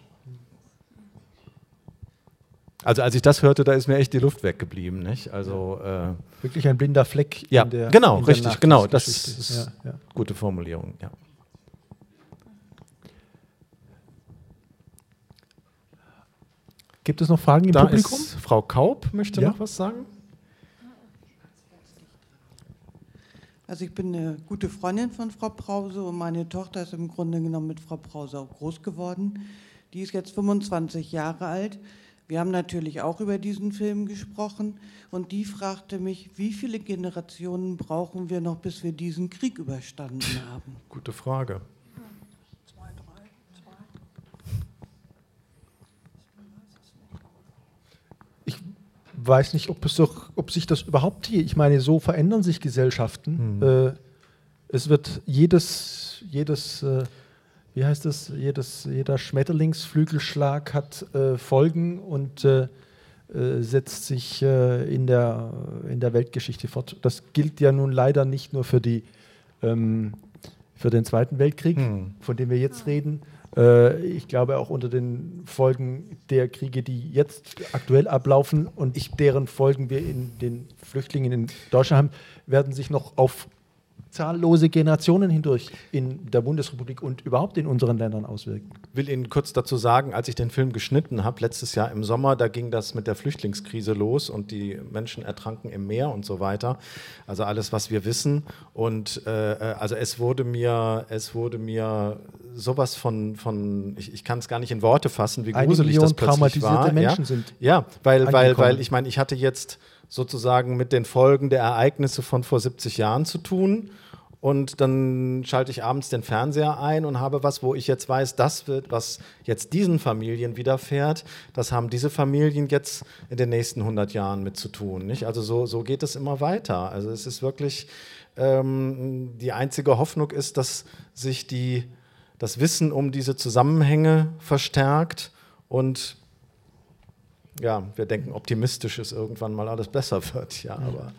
[SPEAKER 2] Also als ich das hörte, da ist mir echt die Luft weggeblieben. Nicht? Also, äh,
[SPEAKER 1] wirklich ein blinder Fleck
[SPEAKER 2] ja,
[SPEAKER 1] in der
[SPEAKER 2] genau,
[SPEAKER 1] in der
[SPEAKER 2] richtig, genau. Das
[SPEAKER 1] Nachkriegsgeschichte.
[SPEAKER 2] ist
[SPEAKER 1] ja, ja.
[SPEAKER 2] gute Formulierung. Ja.
[SPEAKER 1] Gibt es noch Fragen im
[SPEAKER 2] Da
[SPEAKER 1] Publikum?
[SPEAKER 2] ist Frau Kaup, möchte
[SPEAKER 1] Ja.
[SPEAKER 2] noch was sagen?
[SPEAKER 9] Also ich bin eine gute Freundin von Frau Prause und meine Tochter ist im Grunde genommen mit Frau Prause auch groß geworden. Die ist jetzt fünfundzwanzig Jahre alt. Wir haben natürlich auch über diesen Film gesprochen und die fragte mich, wie viele Generationen brauchen wir noch, bis wir diesen Krieg überstanden haben?
[SPEAKER 2] Gute Frage.
[SPEAKER 3] Zwei, drei, zwei.
[SPEAKER 1] Ich weiß nicht, ob, es doch, ob sich das überhaupt hier, ich meine, so verändern sich Gesellschaften.
[SPEAKER 2] Mhm.
[SPEAKER 1] Äh, es wird jedes, jedes äh, wie heißt das, jedes, jeder Schmetterlingsflügelschlag hat äh, Folgen und äh, äh, setzt sich äh, in, der, in der Weltgeschichte fort. Das gilt ja nun leider nicht nur für, die, ähm, für den Zweiten Weltkrieg,
[SPEAKER 2] Mhm.
[SPEAKER 1] von dem wir jetzt reden. Äh, ich glaube auch unter den Folgen der Kriege, die jetzt aktuell ablaufen und ich, deren Folgen wir in den Flüchtlingen in Deutschland haben, werden sich noch auf zahllose Generationen hindurch in der Bundesrepublik und überhaupt in unseren Ländern auswirken.
[SPEAKER 2] Ich will Ihnen kurz dazu sagen, als ich den Film geschnitten habe, letztes Jahr im Sommer, da ging das mit der Flüchtlingskrise los und die Menschen ertranken im Meer und so weiter. Also alles, was wir wissen. Und äh, also es wurde mir, es wurde mir sowas von, von ich, ich kann es gar nicht in Worte fassen, wie
[SPEAKER 1] Eine
[SPEAKER 2] gruselig
[SPEAKER 1] Million
[SPEAKER 2] das plötzlich
[SPEAKER 1] traumatisierte
[SPEAKER 2] war.
[SPEAKER 1] Menschen
[SPEAKER 2] ja?
[SPEAKER 1] sind
[SPEAKER 2] Ja, weil, weil,
[SPEAKER 1] angekommen.
[SPEAKER 2] weil ich meine, ich hatte jetzt sozusagen mit den Folgen der Ereignisse von vor siebzig Jahren zu tun. Und dann schalte ich abends den Fernseher ein und habe was, wo ich jetzt weiß, das wird, was jetzt diesen Familien widerfährt, das haben diese Familien jetzt in den nächsten hundert Jahren mit zu tun. Nicht? Also so, so geht es immer weiter. Also es ist wirklich, ähm, die einzige Hoffnung ist, dass sich die, das Wissen um diese Zusammenhänge verstärkt und ja, wir denken optimistisch ist irgendwann mal alles besser wird. Ja, aber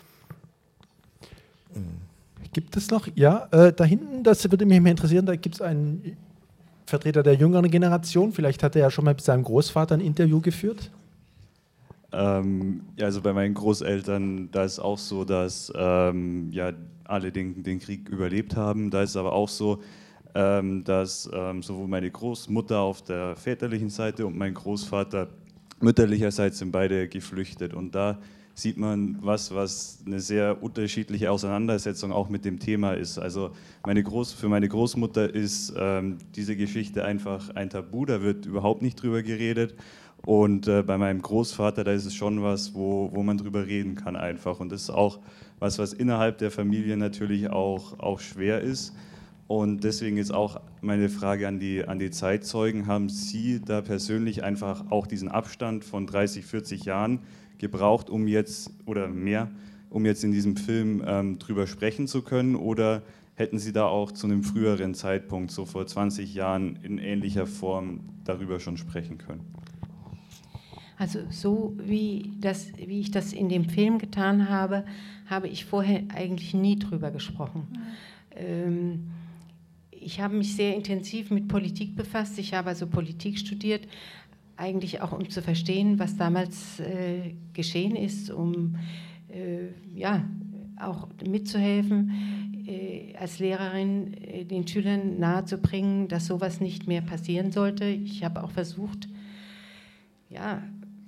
[SPEAKER 2] mh.
[SPEAKER 1] Gibt es noch? Ja, äh, da hinten, das würde mich mehr interessieren, da gibt es einen Vertreter der jüngeren Generation, vielleicht hat er ja schon mal mit seinem Großvater ein Interview geführt.
[SPEAKER 10] Ähm, ja, also bei meinen Großeltern, da ist auch so, dass ähm, ja, alle den, den Krieg überlebt haben. Da ist aber auch so, ähm, dass ähm, sowohl meine Großmutter auf der väterlichen Seite und mein Großvater mütterlicherseits sind beide geflüchtet. Und da sieht man was, was eine sehr unterschiedliche Auseinandersetzung auch mit dem Thema ist. Also meine Groß, für meine Großmutter ist ähm, diese Geschichte einfach ein Tabu, da wird überhaupt nicht drüber geredet. Und äh, bei meinem Großvater, da ist es schon was, wo, wo man drüber reden kann einfach. Und das ist auch was, was innerhalb der Familie natürlich auch, auch schwer ist. Und deswegen ist auch meine Frage an die, an die Zeitzeugen, haben Sie da persönlich einfach auch diesen Abstand von dreißig, vierzig Jahren gebraucht, um jetzt, oder mehr, um jetzt in diesem Film ähm, drüber sprechen zu können? Oder hätten Sie da auch zu einem früheren Zeitpunkt, so vor zwanzig Jahren, in ähnlicher Form darüber schon sprechen können?
[SPEAKER 4] Also so wie, das, wie ich das in dem Film getan habe, habe ich vorher eigentlich nie drüber gesprochen. Mhm. Ähm, ich habe mich sehr intensiv mit Politik befasst. Ich habe also Politik studiert, eigentlich auch um zu verstehen, was damals äh, geschehen ist, um äh, ja, auch mitzuhelfen, äh, als Lehrerin äh, den Schülern nahezubringen, dass sowas nicht mehr passieren sollte. Ich habe auch versucht, ja,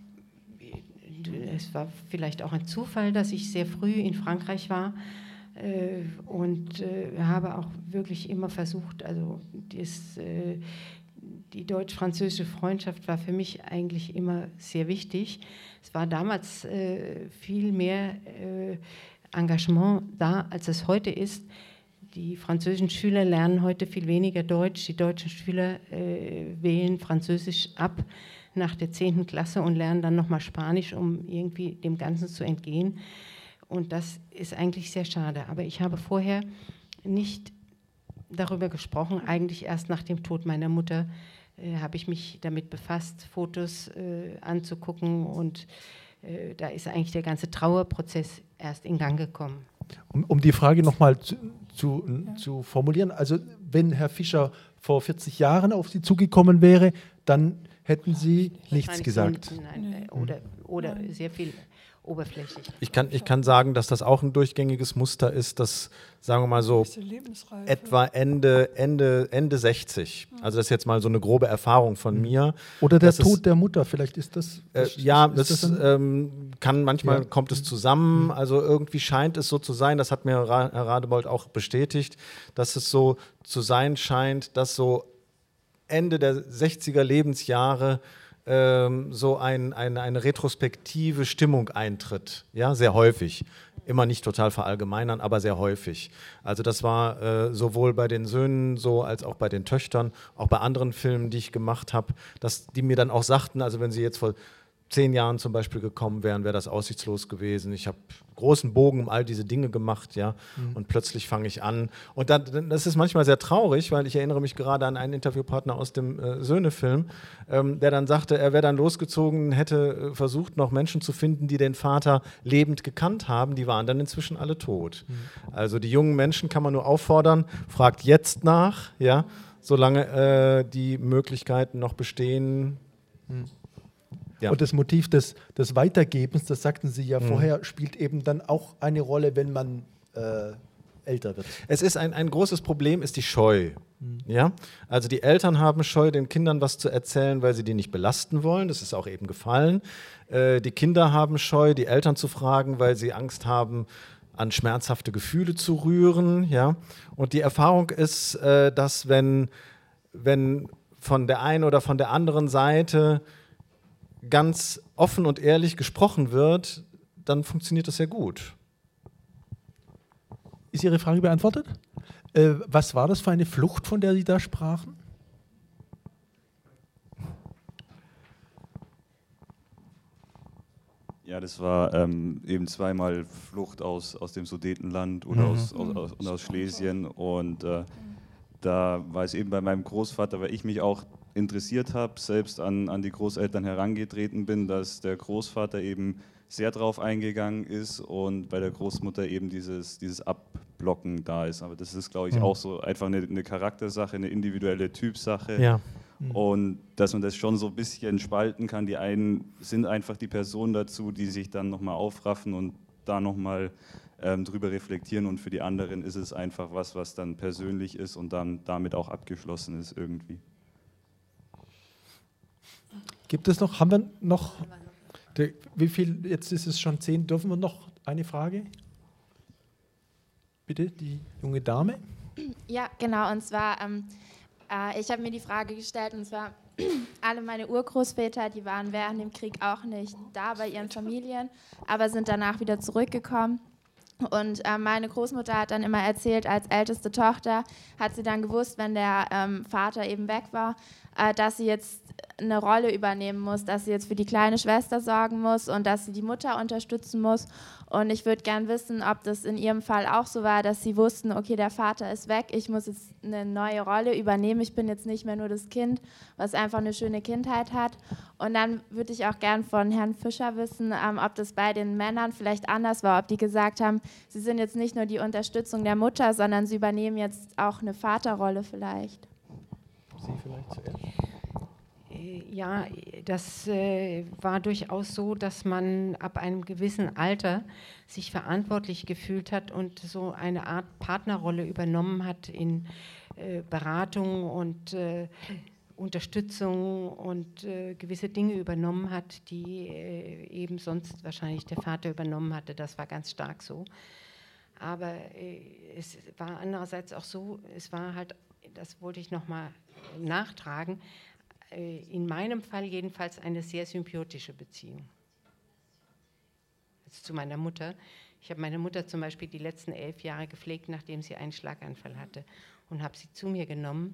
[SPEAKER 4] es war vielleicht auch ein Zufall, dass ich sehr früh in Frankreich war äh, und äh, habe auch wirklich immer versucht, also das, äh, die deutsch-französische Freundschaft war für mich eigentlich immer sehr wichtig. Es war damals äh, viel mehr äh, Engagement da, als es heute ist. Die französischen Schüler lernen heute viel weniger Deutsch. Die deutschen Schüler äh, wählen Französisch ab nach der zehnten Klasse und lernen dann nochmal Spanisch, um irgendwie dem Ganzen zu entgehen. Und das ist eigentlich sehr schade. Aber ich habe vorher nicht darüber gesprochen. Eigentlich erst nach dem Tod meiner Mutter äh, habe ich mich damit befasst, Fotos äh, anzugucken. Und äh, da ist eigentlich der ganze Trauerprozess erst in Gang gekommen.
[SPEAKER 1] Um, um die Frage nochmal zu, zu, ja. zu formulieren, also wenn Herr Fischer vor vierzig Jahren auf Sie zugekommen wäre, dann hätten Sie nichts gesagt.
[SPEAKER 4] Nein, oder, oder sehr viel oberflächlich.
[SPEAKER 2] Ich kann, ich kann sagen, dass das auch ein durchgängiges Muster ist, dass, sagen wir mal so, etwa Ende, Ende, Ende sechzig. Also das ist jetzt mal so eine grobe Erfahrung von mhm. mir.
[SPEAKER 1] Oder der Tod es, der Mutter, vielleicht ist das...
[SPEAKER 2] Äh,
[SPEAKER 1] ist,
[SPEAKER 2] ja,
[SPEAKER 1] ist
[SPEAKER 2] das,
[SPEAKER 1] das
[SPEAKER 2] ähm, kann manchmal, ja. kommt es zusammen, mhm. also irgendwie scheint es so zu sein, das hat mir Herr Radebold auch bestätigt, dass es so zu sein scheint, dass so Ende der sechziger Lebensjahre ähm, so ein, ein, eine retrospektive Stimmung eintritt, ja, sehr häufig. Immer nicht total verallgemeinern, aber sehr häufig. Also das war äh, sowohl bei den Söhnen so als auch bei den Töchtern, auch bei anderen Filmen, die ich gemacht habe, dass die mir dann auch sagten, also wenn sie jetzt vor zehn Jahren zum Beispiel gekommen wären, wäre das aussichtslos gewesen. Ich habe großen Bogen um all diese Dinge gemacht, ja, mhm. und plötzlich fange ich an. Und dann, das ist manchmal sehr traurig, weil ich erinnere mich gerade an einen Interviewpartner aus dem äh, Söhne-Film, ähm, der dann sagte, er wäre dann losgezogen, hätte äh, versucht, noch Menschen zu finden, die den Vater lebend gekannt haben. Die waren dann inzwischen alle tot. Mhm. Also die jungen Menschen kann man nur auffordern, fragt jetzt nach, ja, solange äh, die Möglichkeiten noch bestehen.
[SPEAKER 1] Mhm. Ja. Und das Motiv des, des Weitergebens, das sagten Sie ja mhm. vorher, spielt eben dann auch eine Rolle, wenn man äh, älter wird.
[SPEAKER 2] Es ist ein, ein großes Problem, ist die Scheu. Mhm. Ja? Also die Eltern haben Scheu, den Kindern was zu erzählen, weil sie die nicht belasten wollen. Das ist auch eben gefallen. Äh, die Kinder haben Scheu, die Eltern zu fragen, weil sie Angst haben, an schmerzhafte Gefühle zu rühren. Ja? Und die Erfahrung ist, äh, dass wenn, wenn von der einen oder von der anderen Seite ganz offen und ehrlich gesprochen wird, dann funktioniert das sehr gut.
[SPEAKER 1] Ist Ihre Frage beantwortet? Äh, was war das für eine Flucht, von der Sie da sprachen?
[SPEAKER 10] Ja, das war ähm, eben zweimal Flucht aus, aus dem Sudetenland oder mhm. aus, aus, aus, und aus Schlesien. Und äh, da war es eben bei meinem Großvater, weil ich mich auch interessiert habe, selbst an, an die Großeltern herangetreten bin, dass der Großvater eben sehr drauf eingegangen ist und bei der Großmutter eben dieses, dieses Abblocken da ist. Aber das ist, glaube ich, mhm. auch so einfach eine, eine Charaktersache, eine individuelle Typsache.
[SPEAKER 2] Ja.
[SPEAKER 10] Mhm. Und dass man das schon so ein bisschen spalten kann. Die einen sind einfach die Personen dazu, die sich dann nochmal aufraffen und da nochmal ähm, drüber reflektieren, und für die anderen ist es einfach was, was dann persönlich ist und dann damit auch abgeschlossen ist irgendwie.
[SPEAKER 1] Gibt es noch, haben wir noch, der, wie viel, jetzt ist es schon zehn, dürfen wir noch eine Frage? Bitte, die junge Dame.
[SPEAKER 11] Ja, genau, und zwar, ähm, äh, ich habe mir die Frage gestellt, und zwar, alle meine Urgroßväter, die waren während dem Krieg auch nicht da bei ihren Familien, aber sind danach wieder zurückgekommen. Und äh, meine Großmutter hat dann immer erzählt, als älteste Tochter hat sie dann gewusst, wenn der ähm, Vater eben weg war, äh, dass sie jetzt eine Rolle übernehmen muss, dass sie jetzt für die kleine Schwester sorgen muss und dass sie die Mutter unterstützen muss. Und ich würde gern wissen, ob das in ihrem Fall auch so war, dass sie wussten, okay, der Vater ist weg, ich muss jetzt eine neue Rolle übernehmen, ich bin jetzt nicht mehr nur das Kind, was einfach eine schöne Kindheit hat. Und dann würde ich auch gern von Herrn Fischer wissen, ähm, ob das bei den Männern vielleicht anders war, ob die gesagt haben, sie sind jetzt nicht nur die Unterstützung der Mutter, sondern sie übernehmen jetzt auch eine Vaterrolle vielleicht.
[SPEAKER 1] Sie vielleicht zuerst?
[SPEAKER 4] Ja, das äh, war durchaus so, dass man ab einem gewissen Alter sich verantwortlich gefühlt hat und so eine Art Partnerrolle übernommen hat in äh, Beratung und äh, Unterstützung und äh, gewisse Dinge übernommen hat, die äh, eben sonst wahrscheinlich der Vater übernommen hatte. Das war ganz stark so. Aber äh, es war andererseits auch so, es war halt, das wollte ich nochmal nachtragen, in meinem Fall jedenfalls eine sehr symbiotische Beziehung. Jetzt zu meiner Mutter. Ich habe meine Mutter zum Beispiel die letzten elf Jahre gepflegt, nachdem sie einen Schlaganfall hatte und habe sie zu mir genommen.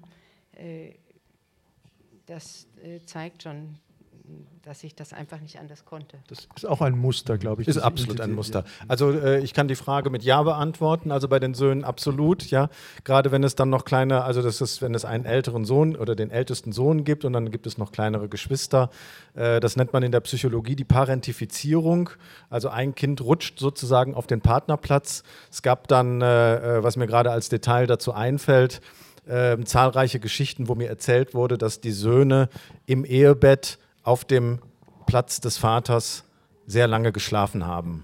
[SPEAKER 4] Das zeigt schon, dass ich das einfach nicht anders konnte.
[SPEAKER 1] Das ist auch ein Muster, glaube ich.
[SPEAKER 2] Ist absolut ein Muster. Also äh, ich kann die Frage mit Ja beantworten, also bei den Söhnen absolut, ja. Gerade wenn es dann noch kleine, also das ist, wenn es einen älteren Sohn oder den ältesten Sohn gibt und dann gibt es noch kleinere Geschwister, äh, das nennt man in der Psychologie die Parentifizierung, also ein Kind rutscht sozusagen auf den Partnerplatz. Es gab dann, äh, was mir gerade als Detail dazu einfällt, äh, zahlreiche Geschichten, wo mir erzählt wurde, dass die Söhne im Ehebett auf dem Platz des Vaters sehr lange geschlafen haben.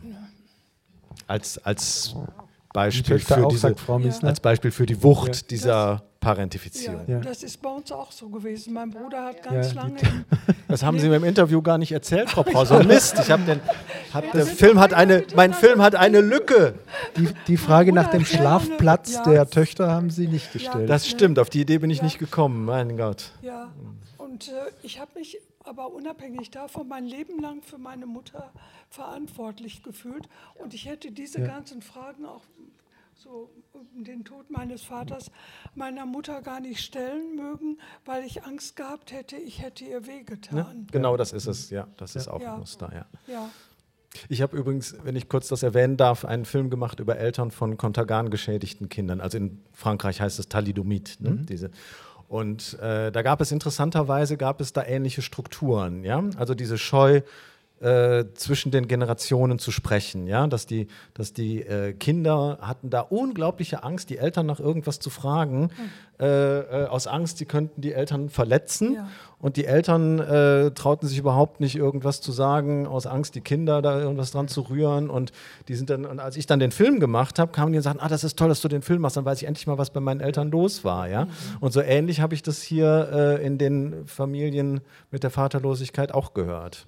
[SPEAKER 2] Als, als, Beispiel, für
[SPEAKER 1] auch,
[SPEAKER 2] diese,
[SPEAKER 1] sagt Frau Miesner.
[SPEAKER 2] als Beispiel für die Wucht
[SPEAKER 1] Ja.
[SPEAKER 2] dieser
[SPEAKER 3] Das,
[SPEAKER 2] Parentifizierung.
[SPEAKER 3] ja,
[SPEAKER 1] Ja.
[SPEAKER 3] das ist bei uns auch so gewesen. Mein Bruder hat ganz
[SPEAKER 1] Ja,
[SPEAKER 3] lange...
[SPEAKER 1] die-
[SPEAKER 3] im-
[SPEAKER 2] Das haben Sie mir im Interview gar nicht erzählt, Frau Brause. Mist, ich habe den, hab, der Film hat eine, mein Film hat eine Lücke.
[SPEAKER 1] Die, die Frage
[SPEAKER 3] Bruder
[SPEAKER 1] nach dem
[SPEAKER 3] hat sehr lange-
[SPEAKER 1] Schlafplatz
[SPEAKER 3] ja.
[SPEAKER 1] der Töchter haben Sie nicht gestellt.
[SPEAKER 2] Das stimmt, auf die Idee bin ich
[SPEAKER 3] Ja.
[SPEAKER 2] nicht gekommen, mein Gott.
[SPEAKER 3] Ja, und äh, ich habe mich aber unabhängig davon mein Leben lang für meine Mutter verantwortlich gefühlt. Und ich hätte diese
[SPEAKER 1] Ja.
[SPEAKER 3] ganzen Fragen auch so um den Tod meines Vaters meiner Mutter gar nicht stellen mögen, weil ich Angst gehabt hätte, ich hätte ihr
[SPEAKER 2] Ne?
[SPEAKER 3] wehgetan.
[SPEAKER 2] Genau das ist es, ja. Das ist
[SPEAKER 1] Ja.
[SPEAKER 2] auch
[SPEAKER 3] Ja.
[SPEAKER 2] ein Muster, ja.
[SPEAKER 3] Ja.
[SPEAKER 2] Ich habe übrigens, wenn ich kurz das erwähnen darf, einen Film gemacht über Eltern von Contagan geschädigten Kindern. Also in Frankreich heißt es Thalidomid. Ne?
[SPEAKER 1] Mhm.
[SPEAKER 2] Diese. Und äh, da gab es interessanterweise gab es da ähnliche Strukturen. Ja? Also diese Scheu, äh, zwischen den Generationen zu sprechen. Ja? Dass die, dass die äh, Kinder hatten da unglaubliche Angst, die Eltern nach irgendwas zu fragen. Äh, äh, aus Angst, sie könnten die Eltern verletzen.
[SPEAKER 3] Ja.
[SPEAKER 2] Und die Eltern äh, trauten sich überhaupt nicht, irgendwas zu sagen, aus Angst, die Kinder da irgendwas dran zu rühren. Und die sind dann, und als ich dann den Film gemacht habe, kamen die und sagten, ah, das ist toll, dass du den Film machst, dann weiß ich endlich mal, was bei meinen Eltern los war. Ja? Und so ähnlich habe ich das hier äh, in den Familien mit der Vaterlosigkeit auch gehört.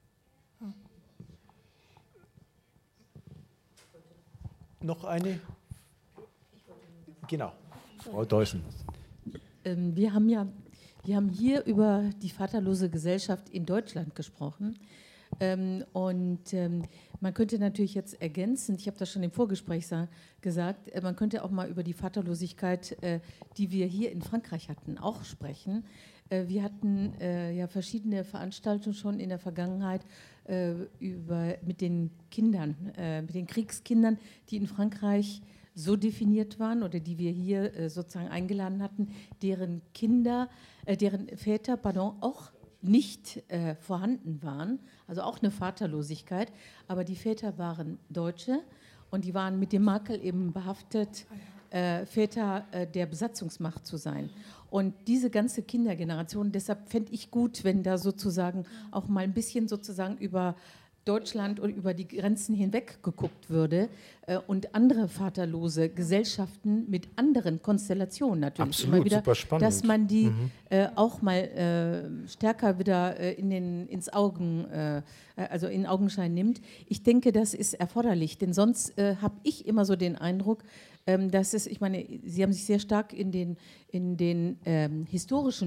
[SPEAKER 1] Noch eine? Genau, Frau Deussen.
[SPEAKER 12] Ähm, wir haben ja, wir haben hier über die vaterlose Gesellschaft in Deutschland gesprochen. Ähm, und ähm, man könnte natürlich jetzt ergänzen, ich habe das schon im Vorgespräch sa- gesagt, äh, man könnte auch mal über die Vaterlosigkeit, äh, die wir hier in Frankreich hatten, auch sprechen. Äh, wir hatten äh, ja verschiedene Veranstaltungen schon in der Vergangenheit äh, über, mit den Kindern, äh, mit den Kriegskindern, die in Frankreich so definiert waren oder die wir hier äh, sozusagen eingeladen hatten, deren Kinder, äh, deren Väter, pardon, auch nicht äh, vorhanden waren, also auch eine Vaterlosigkeit, aber die Väter waren Deutsche und die waren mit dem Makel eben behaftet, äh, Väter äh, der Besatzungsmacht zu sein. Und diese ganze Kindergeneration, deshalb fände ich gut, wenn da sozusagen auch mal ein bisschen sozusagen über Deutschland und über die Grenzen hinweg geguckt würde äh, und andere vaterlose Gesellschaften mit anderen Konstellationen natürlich
[SPEAKER 2] Absolut,
[SPEAKER 12] immer wieder,
[SPEAKER 2] super spannend.
[SPEAKER 12] dass man die
[SPEAKER 2] Mhm.
[SPEAKER 12] äh, auch mal äh, stärker wieder äh, in den, ins Augen, äh, also in Augenschein nimmt. Ich denke, das ist erforderlich, denn sonst äh, habe ich immer so den Eindruck, ähm, dass es, ich meine, Sie haben sich sehr stark in den, in den ähm, historischen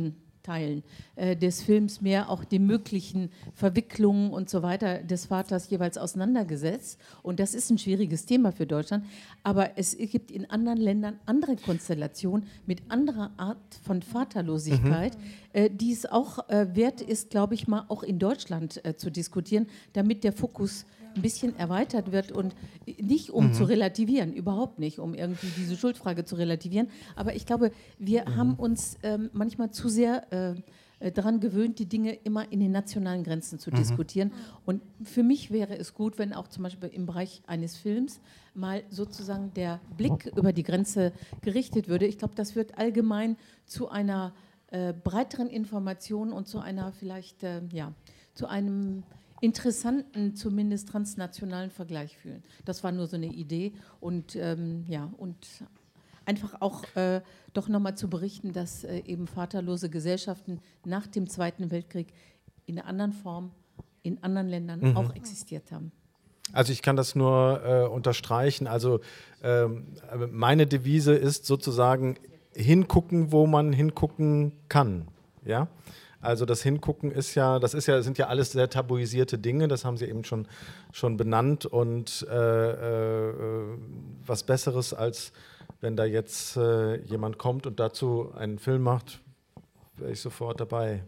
[SPEAKER 12] Teilen äh, des Films mehr auch die möglichen Verwicklungen und so weiter des Vaters jeweils auseinandergesetzt. Und das ist ein schwieriges Thema für Deutschland. Aber es gibt in anderen Ländern andere Konstellationen mit anderer Art von Vaterlosigkeit, mhm. äh, die es auch äh, wert ist, glaube ich mal, auch in Deutschland äh, zu diskutieren, damit der Fokus ein bisschen erweitert wird und nicht um mhm. zu relativieren, überhaupt nicht, um irgendwie diese Schuldfrage zu relativieren. Aber ich glaube, wir mhm. haben uns ähm, manchmal zu sehr äh, daran gewöhnt, die Dinge immer in den nationalen Grenzen zu mhm. diskutieren. Und für mich wäre es gut, wenn auch zum Beispiel im Bereich eines Films mal sozusagen der Blick über die Grenze gerichtet würde. Ich glaube, das wird allgemein zu einer äh, breiteren Information und zu einer vielleicht, äh, ja, zu einem interessanten, zumindest transnationalen Vergleich fühlen. Das war nur so eine Idee und ähm, ja, und einfach auch äh, doch nochmal zu berichten, dass äh, eben vaterlose Gesellschaften nach dem Zweiten Weltkrieg in einer anderen Form in anderen Ländern mhm. auch existiert haben.
[SPEAKER 2] Also ich kann das nur äh, unterstreichen. Also ähm, meine Devise ist sozusagen hingucken, wo man hingucken kann. Ja? Also das Hingucken ist ja, das ist ja, sind ja alles sehr tabuisierte Dinge, das haben Sie eben schon, schon benannt und äh, äh, was Besseres, als wenn da jetzt äh, jemand kommt und dazu einen Film macht, wäre ich sofort dabei.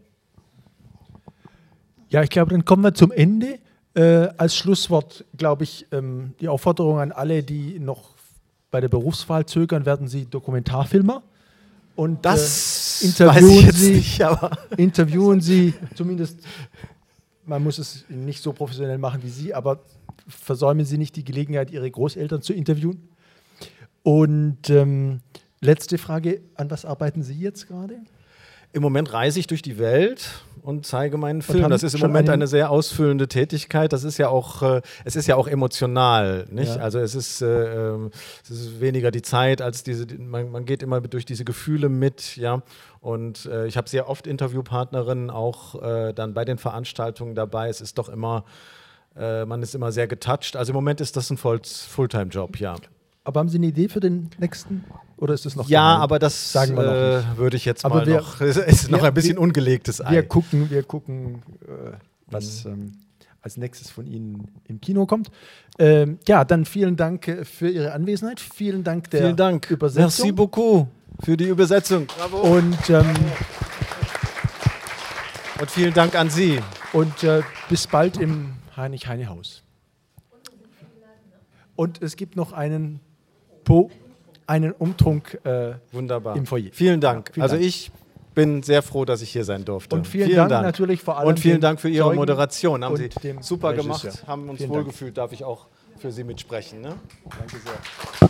[SPEAKER 1] Ja, ich glaube, dann kommen wir zum Ende. Äh, als Schlusswort, glaube ich, ähm, die Aufforderung an alle, die noch bei der Berufswahl zögern, werden Sie Dokumentarfilmer. Und
[SPEAKER 2] das
[SPEAKER 1] äh, interviewen,
[SPEAKER 2] weiß ich jetzt
[SPEAKER 1] Sie,
[SPEAKER 2] nicht, aber
[SPEAKER 1] interviewen Sie, zumindest, man muss es nicht so professionell machen wie Sie, aber versäumen Sie nicht die Gelegenheit, Ihre Großeltern zu interviewen. Und ähm, letzte Frage, an was arbeiten Sie jetzt gerade?
[SPEAKER 2] Im Moment reise ich durch die Welt und zeige meinen Film. Das ist im Moment eine sehr ausfüllende Tätigkeit. Das ist ja auch, äh, es ist ja auch emotional, nicht? Ja. Also es ist, äh, es ist weniger die Zeit als diese. Man, man geht immer durch diese Gefühle mit, ja. Und äh, ich habe sehr oft Interviewpartnerinnen auch äh, dann bei den Veranstaltungen dabei. Es ist doch immer, äh, man ist immer sehr getoucht. Also im Moment ist das ein Voll- Fulltime-Job, ja.
[SPEAKER 1] Aber haben Sie eine Idee für den nächsten? Oder ist das noch
[SPEAKER 2] Ja,
[SPEAKER 1] geheim?
[SPEAKER 2] aber das sagen wir noch nicht. Äh, würde ich jetzt
[SPEAKER 1] aber
[SPEAKER 2] mal
[SPEAKER 1] wir,
[SPEAKER 2] noch. Es ist noch
[SPEAKER 1] wir,
[SPEAKER 2] ein bisschen
[SPEAKER 1] wir,
[SPEAKER 2] ungelegtes Ei.
[SPEAKER 1] Wir gucken, wir gucken äh, was mhm. ähm, als nächstes von Ihnen im Kino kommt. Ähm, ja, dann vielen Dank äh, für Ihre Anwesenheit. Vielen Dank der
[SPEAKER 2] vielen Dank.
[SPEAKER 1] Übersetzung.
[SPEAKER 2] Merci beaucoup für die Übersetzung. Bravo.
[SPEAKER 1] Und, ähm,
[SPEAKER 2] Und vielen Dank an Sie.
[SPEAKER 1] Und äh, bis bald im Heinrich-Heine-Haus. Und es gibt noch einen Po, einen Umtrunk äh,
[SPEAKER 2] Wunderbar.
[SPEAKER 1] im Foyer.
[SPEAKER 2] Vielen Dank.
[SPEAKER 1] Ja, vielen
[SPEAKER 2] also
[SPEAKER 1] Dank.
[SPEAKER 2] ich bin sehr froh, dass ich hier sein durfte.
[SPEAKER 1] Und vielen, vielen Dank, Dank natürlich vor allem.
[SPEAKER 2] Und vielen Dank für Ihre
[SPEAKER 1] Zeugen
[SPEAKER 2] Moderation. Haben Sie super
[SPEAKER 1] Regisseur.
[SPEAKER 2] gemacht, haben uns
[SPEAKER 1] vielen
[SPEAKER 2] wohlgefühlt, darf ich auch für Sie mitsprechen. Ne?
[SPEAKER 1] Danke sehr.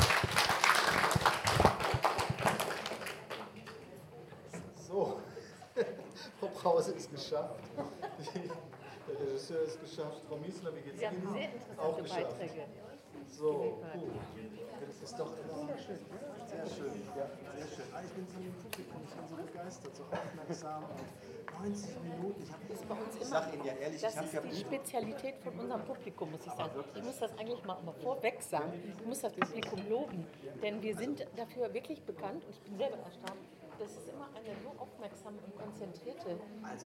[SPEAKER 2] So, Frau Brause ist geschafft. Der Regisseur ist geschafft. Frau Miesler, wie geht's Ihnen?
[SPEAKER 4] Sie haben sehr interessante
[SPEAKER 2] auch geschafft.
[SPEAKER 4] Beiträge.
[SPEAKER 2] So, gut. Das ist doch immer schön. Sehr schön. Ja, sehr schön. Ah, ich bin so im Publikum, ich bin so begeistert, so aufmerksam. neunzig Minuten. Ich, hab, ich sage Ihnen ja ehrlich,
[SPEAKER 13] das
[SPEAKER 2] ich habe
[SPEAKER 13] ist
[SPEAKER 2] ja
[SPEAKER 13] die Spezialität von unserem Publikum, muss ich sagen. Ich muss das eigentlich mal, mal vorweg sagen. Ich muss das Publikum loben, denn wir sind dafür wirklich bekannt und ich bin selber erstaunt. Das ist immer eine so aufmerksame und konzentrierte